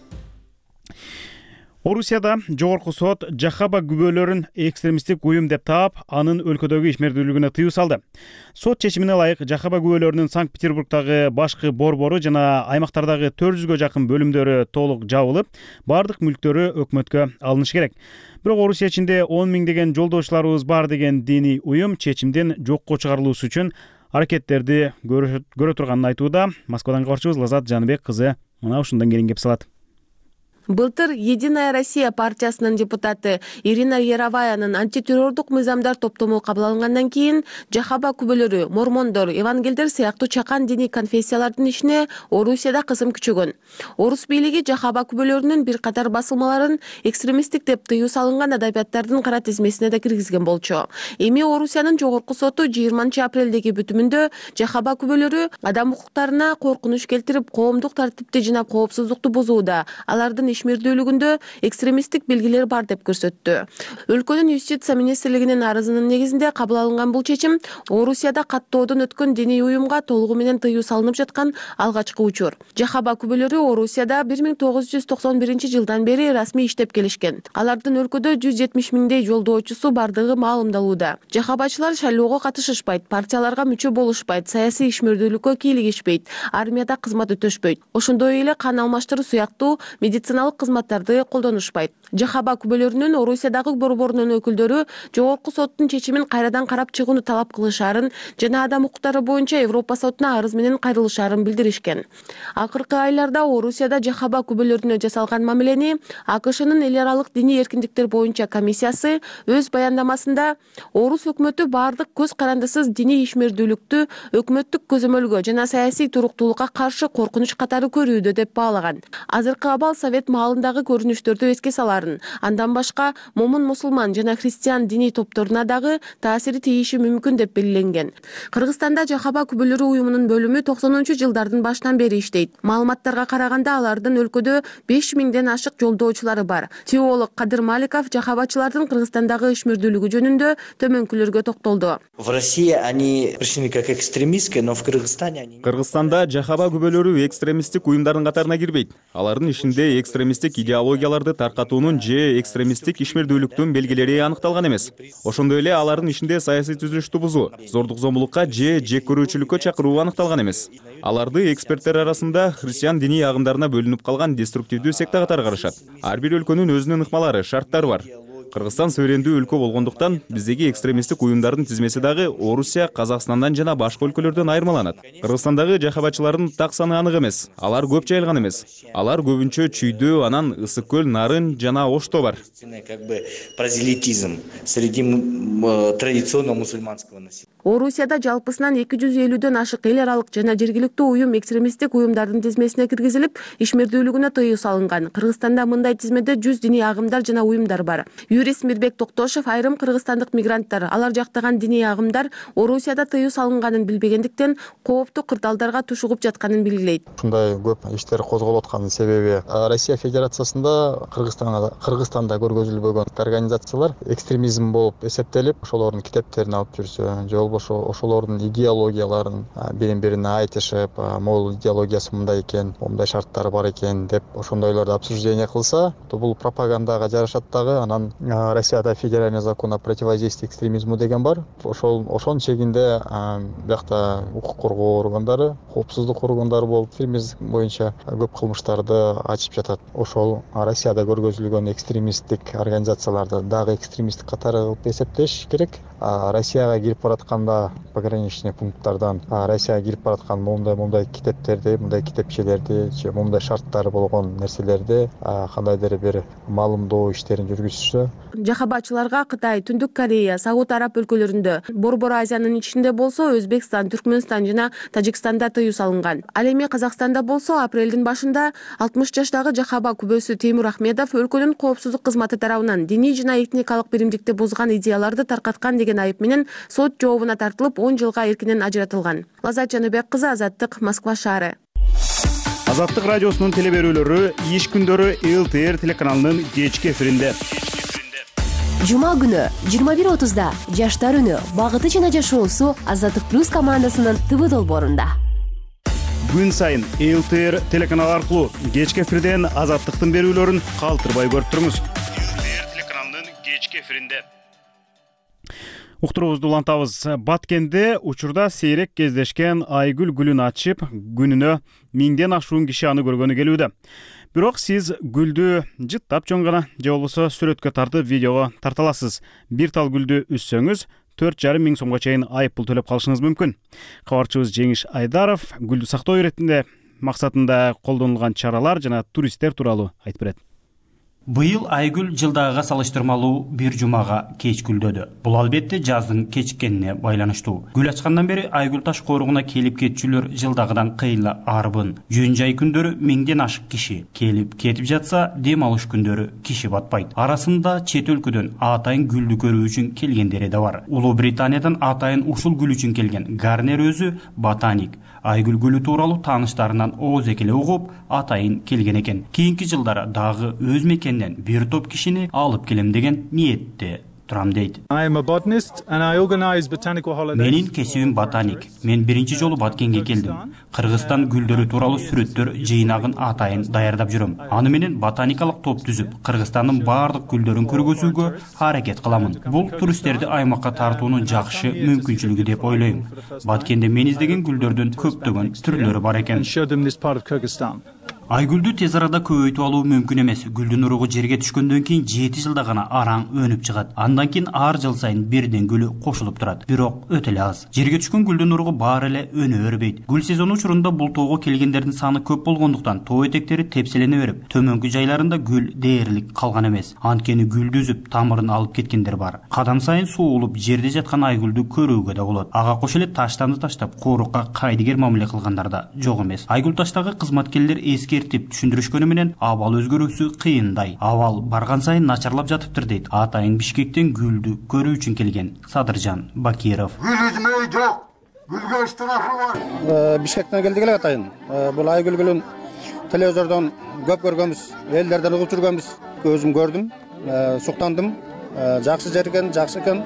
Орусияда жогорку сот Жахаба күбөлөрүн экстремисттик уюм деп таап, анын өлкөдөгү ишмердүүлүгүнө тыюу салды. Сот чечимине ылайык Жахаба күбөлөрүнүн Санкт-Петербургдагы башкы борбору жана аймактардагы 400гө жакын бөлүмдөрү толук жабылып, бардык мүлктөрү өкмөткө алынышы керек. Бирок Орусия ичинде 10 миңдеген жолдошуларыбыз бар деген диний уюм чечимден жокко чыгарылуусу үчүн аракеттерди көрө турганын айтууда. Москвадан кабарчыбыз Лазат Жаныбек кызы мына ушундан кийин кеп салат. Былтыр Единая Россия партиясынын депутаты Ирина Яроваянын антитеррордук мыйзамдар топтому кабыл алынгандан кийин Жахаба күбөлөрү, мормондор, евангелдер сыяктуу чакан диний конфессиялардын ишине Орусияда кысым күчөгөн. Орус бийлиги Жахаба күбөлөрүнүн бир катар басылмаларын экстремисттик деп тыюу салынган адабияттардын кара тизмесине да киргизген болчу. Эми Орусиянын жогорку соту 20 апрелдеги бүтүмүндө Жахаба күбөлөрү адам укуктарына коркунуч келтирип, коомдук тартипти жана коопсуздукту бузууда, алардын ишмердүүлүгүндө экстремисттик белгилер бар деп көрсөттү. Өлкөнүн юстиция министрлигинин арызынын негизинде кабыл алынган бул чечим Орусияда каттоодон өткөн диний уюмга толугу менен тыюу салынып жаткан алгачкы учур. Жахаба күбөлөрү Орусияда 1991-жылдан бери расмий иштеп келишкен. Алардын өлкөдө 170 миңдей жолдоочусу бардыгы маалымдалууда. Жахабачылар шайлоого катышышпайт, партияларга мүчө болушпайт, саясий ишмердүүлүккө кийлигишпейт, армияда кызмат өтөшпөйт. Ошондой эле кан алмаштыруу сыяктуу медициналык кызматтарды колдонушпайт. Жахаба күбөлөрүнүн Орусиядагы борборунун өкүлдөрү жогорку соттун чечимин кайрадан карап чыгууну талап кылышаарын жана адам укуктары боюнча Европа сотуна арыз менен кайрылышаарын билдиришкен. Акыркы айларда Орусияда Жахаба күбөлөрүнө жасалган мамилени АКШнын эл аралык диний эркиндиктер боюнча комиссиясы өз баяндамасында орус өкмөтү бардык көз карандысыз диний ишмердүүлүктү өкмөттүк көзөмөлгө жана саясий туруктуулукка каршы коркунуч катары көрүүдө деп баалаган. Азыркы абал Совет маалындагы көрүнүштөрдү эске саларын, андан башка момун мусулман жана христиан диний топторуна дагы таасири тийиши мүмкүн деп белгиленген. Кыргызстанда Жахаба күбөлөрү уюмунун бөлүмү 90-жылдардын башынан бери иштейт. Маалыматтарга караганда алардын өлкөдө 5 миңден ашык жолдоочулары бар. Теолог Кадыр Маликов Жахабачылардын Кыргызстандагы ишмердүүлүгү жөнүндө төмөнкүлөргө токтолду. В России они пришли как экстремистские, но в Кыргызстане они... Кыргызстанда Жахаба күбөлөрү экстремисттик уюмдардын катарына кирбейт. Алардын ишинде экстремисттик экстремисттик идеологияларды таркатуунун же экстремисттик ишмердүүлүктүн белгилери аныкталган эмес. Ошондой эле алардын ичинде саясий түзүлүштү бузуу, зордук зомбулукка же жек көрүүчүлүккө чакыруу аныкталган эмес. Аларды эксперттер арасында христиан диний агымдарына бөлүнүп калган деструктивдүү секта катары карашат. Ар бир өлкөнүн өзүнүн ыкмалары, шарттары бар. Кыргызстан суверендүү өлкө болгондуктан биздеги экстремисттик уюмдардын тизмеси дагы Орусия, Казакстандан жана башка өлкөлөрдөн айырмаланат. Кыргызстандагы жахабачылардын так саны анык эмес. Алар көп жайылган эмес. Алар көбүнчө Чүйдө, анан Ысык көл, Нарын жана Ошто бар. Прозелитизм среди традиционно мусульманского населения. Орусияда жалпысынан 250дөн ашык эл аралык жана жергиликтүү уюм экстремисттик уюмдардын тизмесине киргизилип, ишмердүүлүгүнө тыюу салынган. Кыргызстанда мындай тизмеде 100 диний агымдар жана уюмдар бар. Юрист Мирбек Токтошев айрым кыргызстандык мигранттар алар жактаган диний агымдар Орусияда тыюу салынганын билбегендиктен кооптуу кырдаалдарга тушугуп жатканын белгилейт. Ушундай көп иштер козголуп атканын себеби Россия Федерациясында Кыргызстанда көргөзүлбөгөн организациялар экстремизм болуп эсептелип, ошолордун китептерин алып жүрсө, же болбосо ошолордун идеологияларын бири-бирине айтышып, могул идеологиясы мындай экен, мындай шарттары бар экен деп ошондойлорду обсуждение кылса, бул пропагандага жарашат дагы. Анан Россияда федеральный закон о противодействии экстремизму деген бар. Ошонун чегинде биякта укук коргоо органдары, коопсуздук органдары болуп экстремизм боюнча көп кылмыштарды ачып жатат. Ошол Россияда көргөзүлгөн экстремисттик организацияларды дагы экстремисттик катары кылып эсептеш керек. Россияга кирип баратканда пограничный пункттардан Россияга кирип бараткан момундай китептерди, мындай китепчелерди, же момундай шарттары болгон нерселерди кандайдыр бир маалымдоо иштерин жүргүзсө. Жахабачыларга Кытай, Түндүк Корея, Сауд Араб өлкөлөрүндө, Борбор Азиянын ичинде болсо Өзбекстан, Түркмөнстан жана Тажикстанда тыюу салынган. Ал эми Казакстанда болсо апрелдин башында 60 жаштагы жахаба күбөсү Теймур Ахмедов өлкөнүн коопсуздук кызматы тарабынан диний жана этникалык биримдикти бузган идеяларды таркаткан деген айып менен сот жообуна тартылып 10 жылга эркинен ажыратылган. Лазат Жаныбек кызы, Азаттык, Москва шаары. Азаттык радиосунун теле берүүлөрү иш күндөрү ЛТР телеканалынын кечки эфиринде. Жума күнү 21:30да Жаштар үнү багыты жана жашоосу Азаттык плюс командасынын ТВ долбоорунда. Күн сайын ЛТР телеканалы аркылуу кечки эфирден Азаттыктын берүүлөрүн калтырбай көрүп туруңуз. ЛТР телеканалынын кечки эфиринде. Уктуруубузду улантабыз. Баткенде учурда сейрек кездешкен Айгүл гүлүн ачып, күнүнө 1000ден ашуун киши аны көргөнү келүүдө. Бирок сиз гүлдү жыттап чоң гана же болбосо сүрөткө тартып видеого тарта аласыз. Бир тал гүлдү үссөңүз 4,5 миң сомго чейин айып пул төлөп калышыңыз мүмкүн. Кабарчыбыз Жеңиш Айдаров гүлдү сактоо иретинде максатында колдонулган чаралар жана туристтер тууралуу айтып берет. Быйыл Айгүл жылдагыга салыштырмалуу бир жумага кеч гүлдөдү. Бул албетте жаздын кечиккенине байланыштуу. Гүл ачкандан бери Айгүл таш коругуна келип кетчүлөр жылдагыдан кыйла арбын. Жөн жай күндөрү 1000ден ашык киши келип кетип жатса, дем алыш күндөрү киши батпайт. Арасында чет өлкөдөн атайын гүлдү көрүү үчүн келгендери да бар. Улуу Британиядан атайын ушул гүл үчүн келген Гарнер өзү ботаник. Айгүл гүлү тууралуу тааныштарынан ооз экеле угуп, атайын келген экен. Кийинки жылдары дагы өз мекенинен бир топ кишини алып келем деген ниетте турам дейт. Менин кесибим ботаник. Мен биринчи жолу Баткенге келдим. Кыргызстан гүлдөрү тууралуу сүрөттөр жыйнагын атайын даярдап жүрөм. Аны менен ботаникалык топ түзүп, Кыргызстандын баардык гүлдөрүн көргөзүүгө аракет кыламын. Бул туристтерди аймакка тартуунун жакшы мүмкүнчүлүгү деп ойлойм. Баткенде мен издеген гүлдөрдүн көптөгөн түрлөрү бар экен. Айгүлдү тез арада көбөйтүп алуу мүмкүн эмес. Гүлдүн уругу жерге түшкөндөн кийин 7 жылда гана араң өнүп чыгат. Андан кийин ар жыл сайын бирден гүлү кошулуп турат. Бирок өтө эле аз. Жерге түшкөн гүлдүн уругу баары эле өнө өрбөйт. Гүл сезону учурунда бул тоого келгендердин саны көп болгондуктан тоо этектери тепселене берип, төмөнкү жайларында гүл дээрлик калган эмес. Анткени гүлдү үзүп, тамырын алып кеткендер бар. Кадам сайын суулуп, жерде жаткан айгүлдү көрүүгө да болот. Ага кошо эле таштанды таштап, коорукка кайдыгер мамиле кылгандар да жок эмес. Айгүл таштагы кызматкерлер эскертип түшүндүрүшкөнү менен абал өзгөрүүсү кыйындай. Абал барган сайын начарлап жатыптыр дейт атайын Бишкектен гүлдү көрүү үчүн келген Садыржан Бакиров. Гүл үзмөй жок. Гүлгө штрафы бар. Бишкектен келдик эле атайын. Бул Айгүл гүлүн телевизордон көп көргөнбүз, элдерден угуп жүргөнбүз. Өзүм көрдүм, суктандым. Жакшы жер экен, жакшы экен.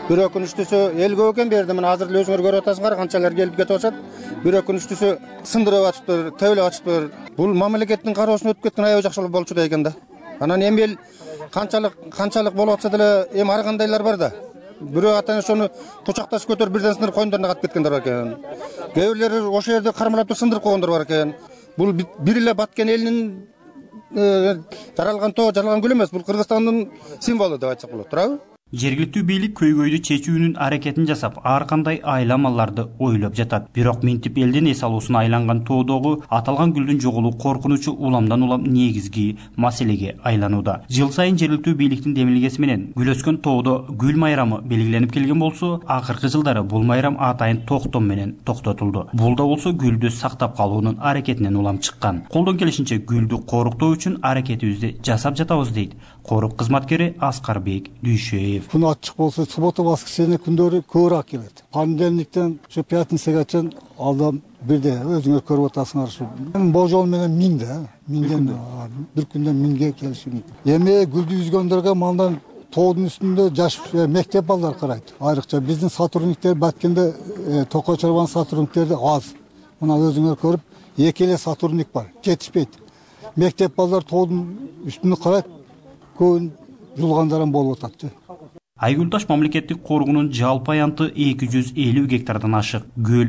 бирок күнүштүсү эл көп экен берди. Мына азыр эле өзүңөр көрүп атасыңар канчалар келип кетип атышат. Бирок күнүштүсү сындырып атыптыр, төбөлөп атыптыр. Бул мамлекеттин кароосуна өтүп кеткен аябай жакшы болчу экен да. Анан эми эл канчалык болуп атса деле эми ар кандайлар бар да. Бирөө атаны ошону кучакташып көтөрүп бирден сындырып коюндарына катып кеткендер бар экен. Кээ бирлери ошол жерде кармалап сындырып койгондор бар экен. Бул бир эле Баткен элинин жаралган тоо, жаралган гүл эмес. Бул Кыргызстандын символу деп айтсак болот, туурабы? Жергиликтүү бийлик көйгөйдү чечүүнүн аракетин жасап, ар кандай айламаларды ойлоп жатат. Бирок минтип элдин эс алуусуна айланган тоодогу аталган гүлдүн жоголуу коркунучу уламдан улам негизги маселеге айланууда. Жыл сайын жергиликтүү бийликтин демилгеси менен гүл өскөн тоодо гүл майрамы белгиленип келген болсо, акыркы жылдары бул майрам атайын токтом менен токтотулду. Бул да болсо гүлдү сактап калуунун аракетинен улам чыккан. Колдон келишинче гүлдү коруктоо үчүн аракетибизди жасап жатабыз дейт корук кызматкери Аскарбек Дүйшөев. Күн ачык болсо, суббота, воскресенье күндөрү көбүрөөк келет. Понедельниктен ушу пятницага чейин алдан бирде өзүңөр көрүп атасыңар ушу. Бул жол менен 1000 да, 1000ден бир күндө 1000ге келиши мүмкүн. Эми гүлдү үзгөндөргө мандан тоодун үстүндө жаш мектеп балдар карайт. Айрыкча биздин сотрудниктер Баткенде Токой чарбан сотрудниктерди аз. Мына өзүңөр көрүп, 2 эле сотрудник бар, жетишпейт. Мектеп балдар тоодун үстүндө карайт. Көбүн жулгандарым болуп атат. Айгүлташ мамлекеттик коргунун жалпы аянты 250 гектардан ашык. Гүл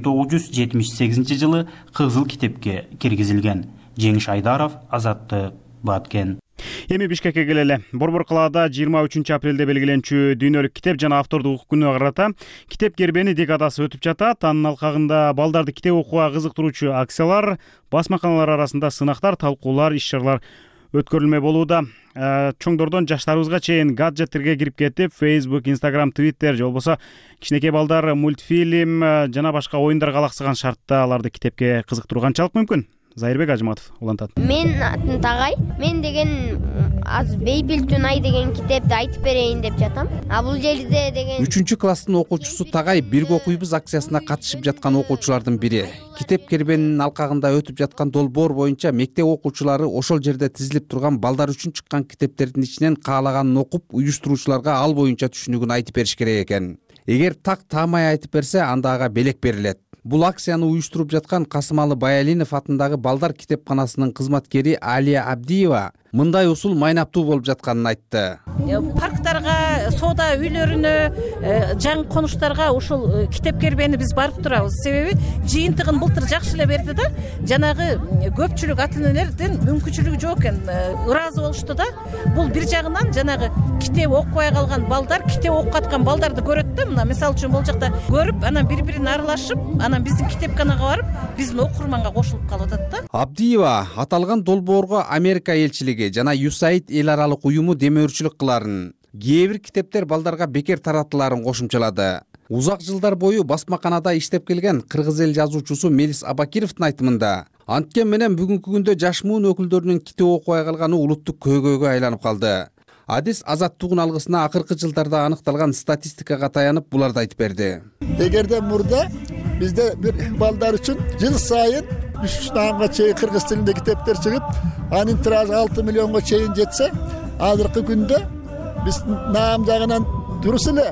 1978 жылы Кызыл китепке киргизилген. Жеңиш Айдаров, Азаттык, Баткен. Эми Бишкекке келели. Борбор калаада 23 апрелде белгиленчү дүйнөлүк китеп жана автордук укук күнүнө карата китеп кербени декадасы өтүп жатат. Анын алкагында балдарды китеп окууга кызыктыруучу акциялар, басмаканалар арасында сынактар, талкуулар, иш-чаралар өткөрүлмө болууда. Чоңдордон жаштарыбызга чейин гаджеттерге кирип кетип, Facebook, Instagram, Twitter же болбосо кичинекей балдар мультфильм жана башка оюндарга алаксыган шартта аларды китепке кызыктыруу канчалык мүмкүн? Зайырбек Ажыматов улантат. Мен атын Тагай. Мен деген аз Бейбил Тунай деген китепти айтып берейин деп жатам. А бул жерде деген 3 класстын окуучусу Тагай бирге окуйбуз акциясына катышып жаткан окуучулардын бири. Китеп кербенинин алкагында өтүп жаткан долбоор боюнча мектеп окуучулары ошол жерде тизилип турган балдар үчүн чыккан китептердин ичинен каалаганын окуп, уюштуруучуларга ал боюнча түшүнүгүн айтып бериш керек экен. Эгер так таамай айтып берсе, анда ага белек берилет. Бул акцияны уюштуруп жаткан Касымалы Баялинов атындагы балдар китепканасынын кызматкери Алия Абдиева мындай усул майнаптуу болуп жатканын айтты. Парктарга, соода үйлөрүнө, жаңы конуштарга ушул китеп кербени биз барып турабыз. Себеби жыйынтыгын былтыр жакшы эле берди да, жанагы көпчүлүк ата энелердин мүмкүнчүлүгү жок экен, ыраазы болушту да. Бул бир жагынан жанагы китеп окубай калган балдар, китеп окуп аткан балдарды көрөт да, мына мисалы үчүн бул жакта көрүп, анан бири-бирин аралашып, анан биздин китепканага барып, биздин окурманга кошулуп калып атат да. Абдиева аталган долбоорго Америка элчилиги жана USAID эл аралык уюму демөөрчүлүк кыларын. Кээ бир китептер балдарга бекер таратыларын кошумчалады. Узак жылдар бою басмаканада иштеп келген кыргыз эл жазуучусу Мелис Абакировдун айтымында, анткен менен бүгүнкү күндө жаш муун өкүлдөрүнүн китеп окубай калганы улуттук көйгөйгө айланып калды. Адис Азаттыгын алгысына акыркы жылдарда аныкталган статистикага таянып буларды айтып берди. Эгерде мурда бизде бир балдар үчүн жыл сайын 3 наамга чейин кыргыз тилинде китептер чыгып, анын тиражы 6 миллионго чейин жетсе, азыркы күндө биз наам жагынан дурус эле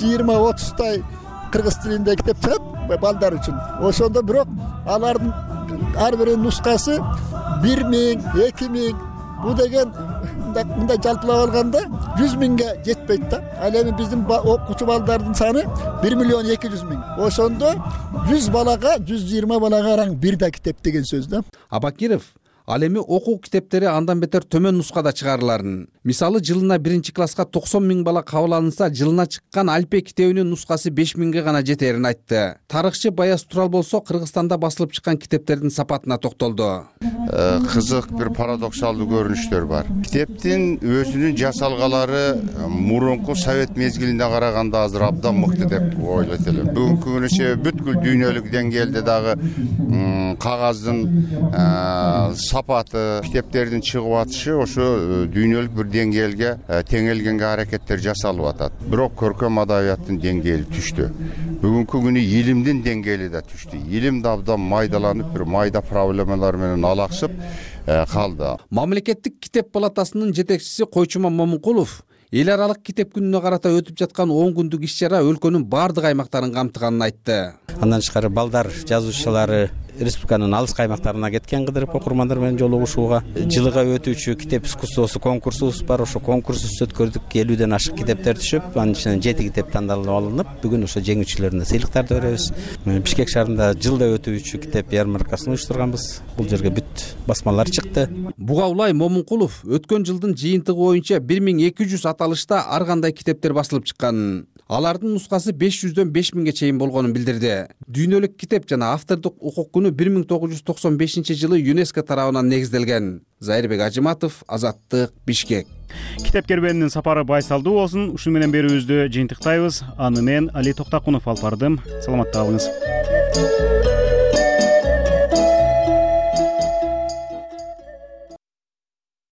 20-30 кыргыз тилинде китеп чыгат балдар үчүн. Ошондо бирок алардын ар биринин нускасы 1000, 2000 бу деген мындай жалпылап алганда 100 миңге жетпейт да. Ал эми биздин окуучу балдардын саны 1 миллион 200 миң. Ошондо 100 балага, 120 балага араң бир да китеп деген сөз да. Абакиров ал эми окуу китептери андан бетер төмөн нускада чыгарыларын. Мисалы жылына 1-класска 90 миң бала кабыл алынса, жылына чыккан Альпе китебинин нускасы 5 миңге гана жетерин айтты. Тарыхчы Баяз Турал болсо Кыргызстанда басылып чыккан китептердин сапатына токтолду. Кызык бир парадоксалдуу көрүнүштөр бар. Китептин өзүнүн жасалгалары мурунку Совет мезгилине караганда азыр абдан мыкты деп ойлойт элем. Бүгүнкү күнүчө бүткүл дүйнөлүк деңгээлде дагы кагаздын сапаты, китептердин чыгып атышы ошо дүйнөлүк бир деңгээлге теңелгенге аракеттер жасалып атат. Бирок көркөм адабияттын деңгээли түштү. Бүгүнкү күнү илимдин деңгээли да түштү. Илим да абдан майдаланып, бир майда проблемалар менен алаксып калды. Мамлекеттик китеп палатасынын жетекчиси Койчуман Момункулов Эл аралык китеп күнүнө карата өтүп жаткан 10 күндүк иш чара өлкөнүн бардык аймактарын камтыганын айтты. Андан тышкары балдар жазуучулары республиканын алыс аймактарына кеткен кыдырып окурмандар менен жолугушууга. Жылыга өтүүчү китеп искусствосу конкурсубуз бар. Ошо конкурсубузду өткөрдүк. 50ден ашык китептер түшүп, анын ичинен 7 китеп тандалып алынып, бүгүн ошо жеңүүчүлөрүнө сыйлыктарды беребиз. Бишкек шаарында жылда өтүүчү китеп ярмаркасын уюштурганбыз. Бул жерге бүт басмалар чыкты. Бугаулай Момункулов өткөн жылдын жыйынтыгы боюнча 1200 аталышта ар кандай китептер басылып чыккан. Алардын нускасы 500дөн 5000ге чейин болгонун билдирди. Дүйнөлүк китеп жана автордук укук күнү 1995-жылы ЮНЕСКО тарабынан негизделген. Зайырбек Ажыматов, Азаттык, Бишкек. Китеп кербенинин сапары байсалдуу болсун. Ушуну менен берүүбүздү жыйынтыктайбыз. Аны мен Али Токтакунов алып бардым. Саламатта калыңыз.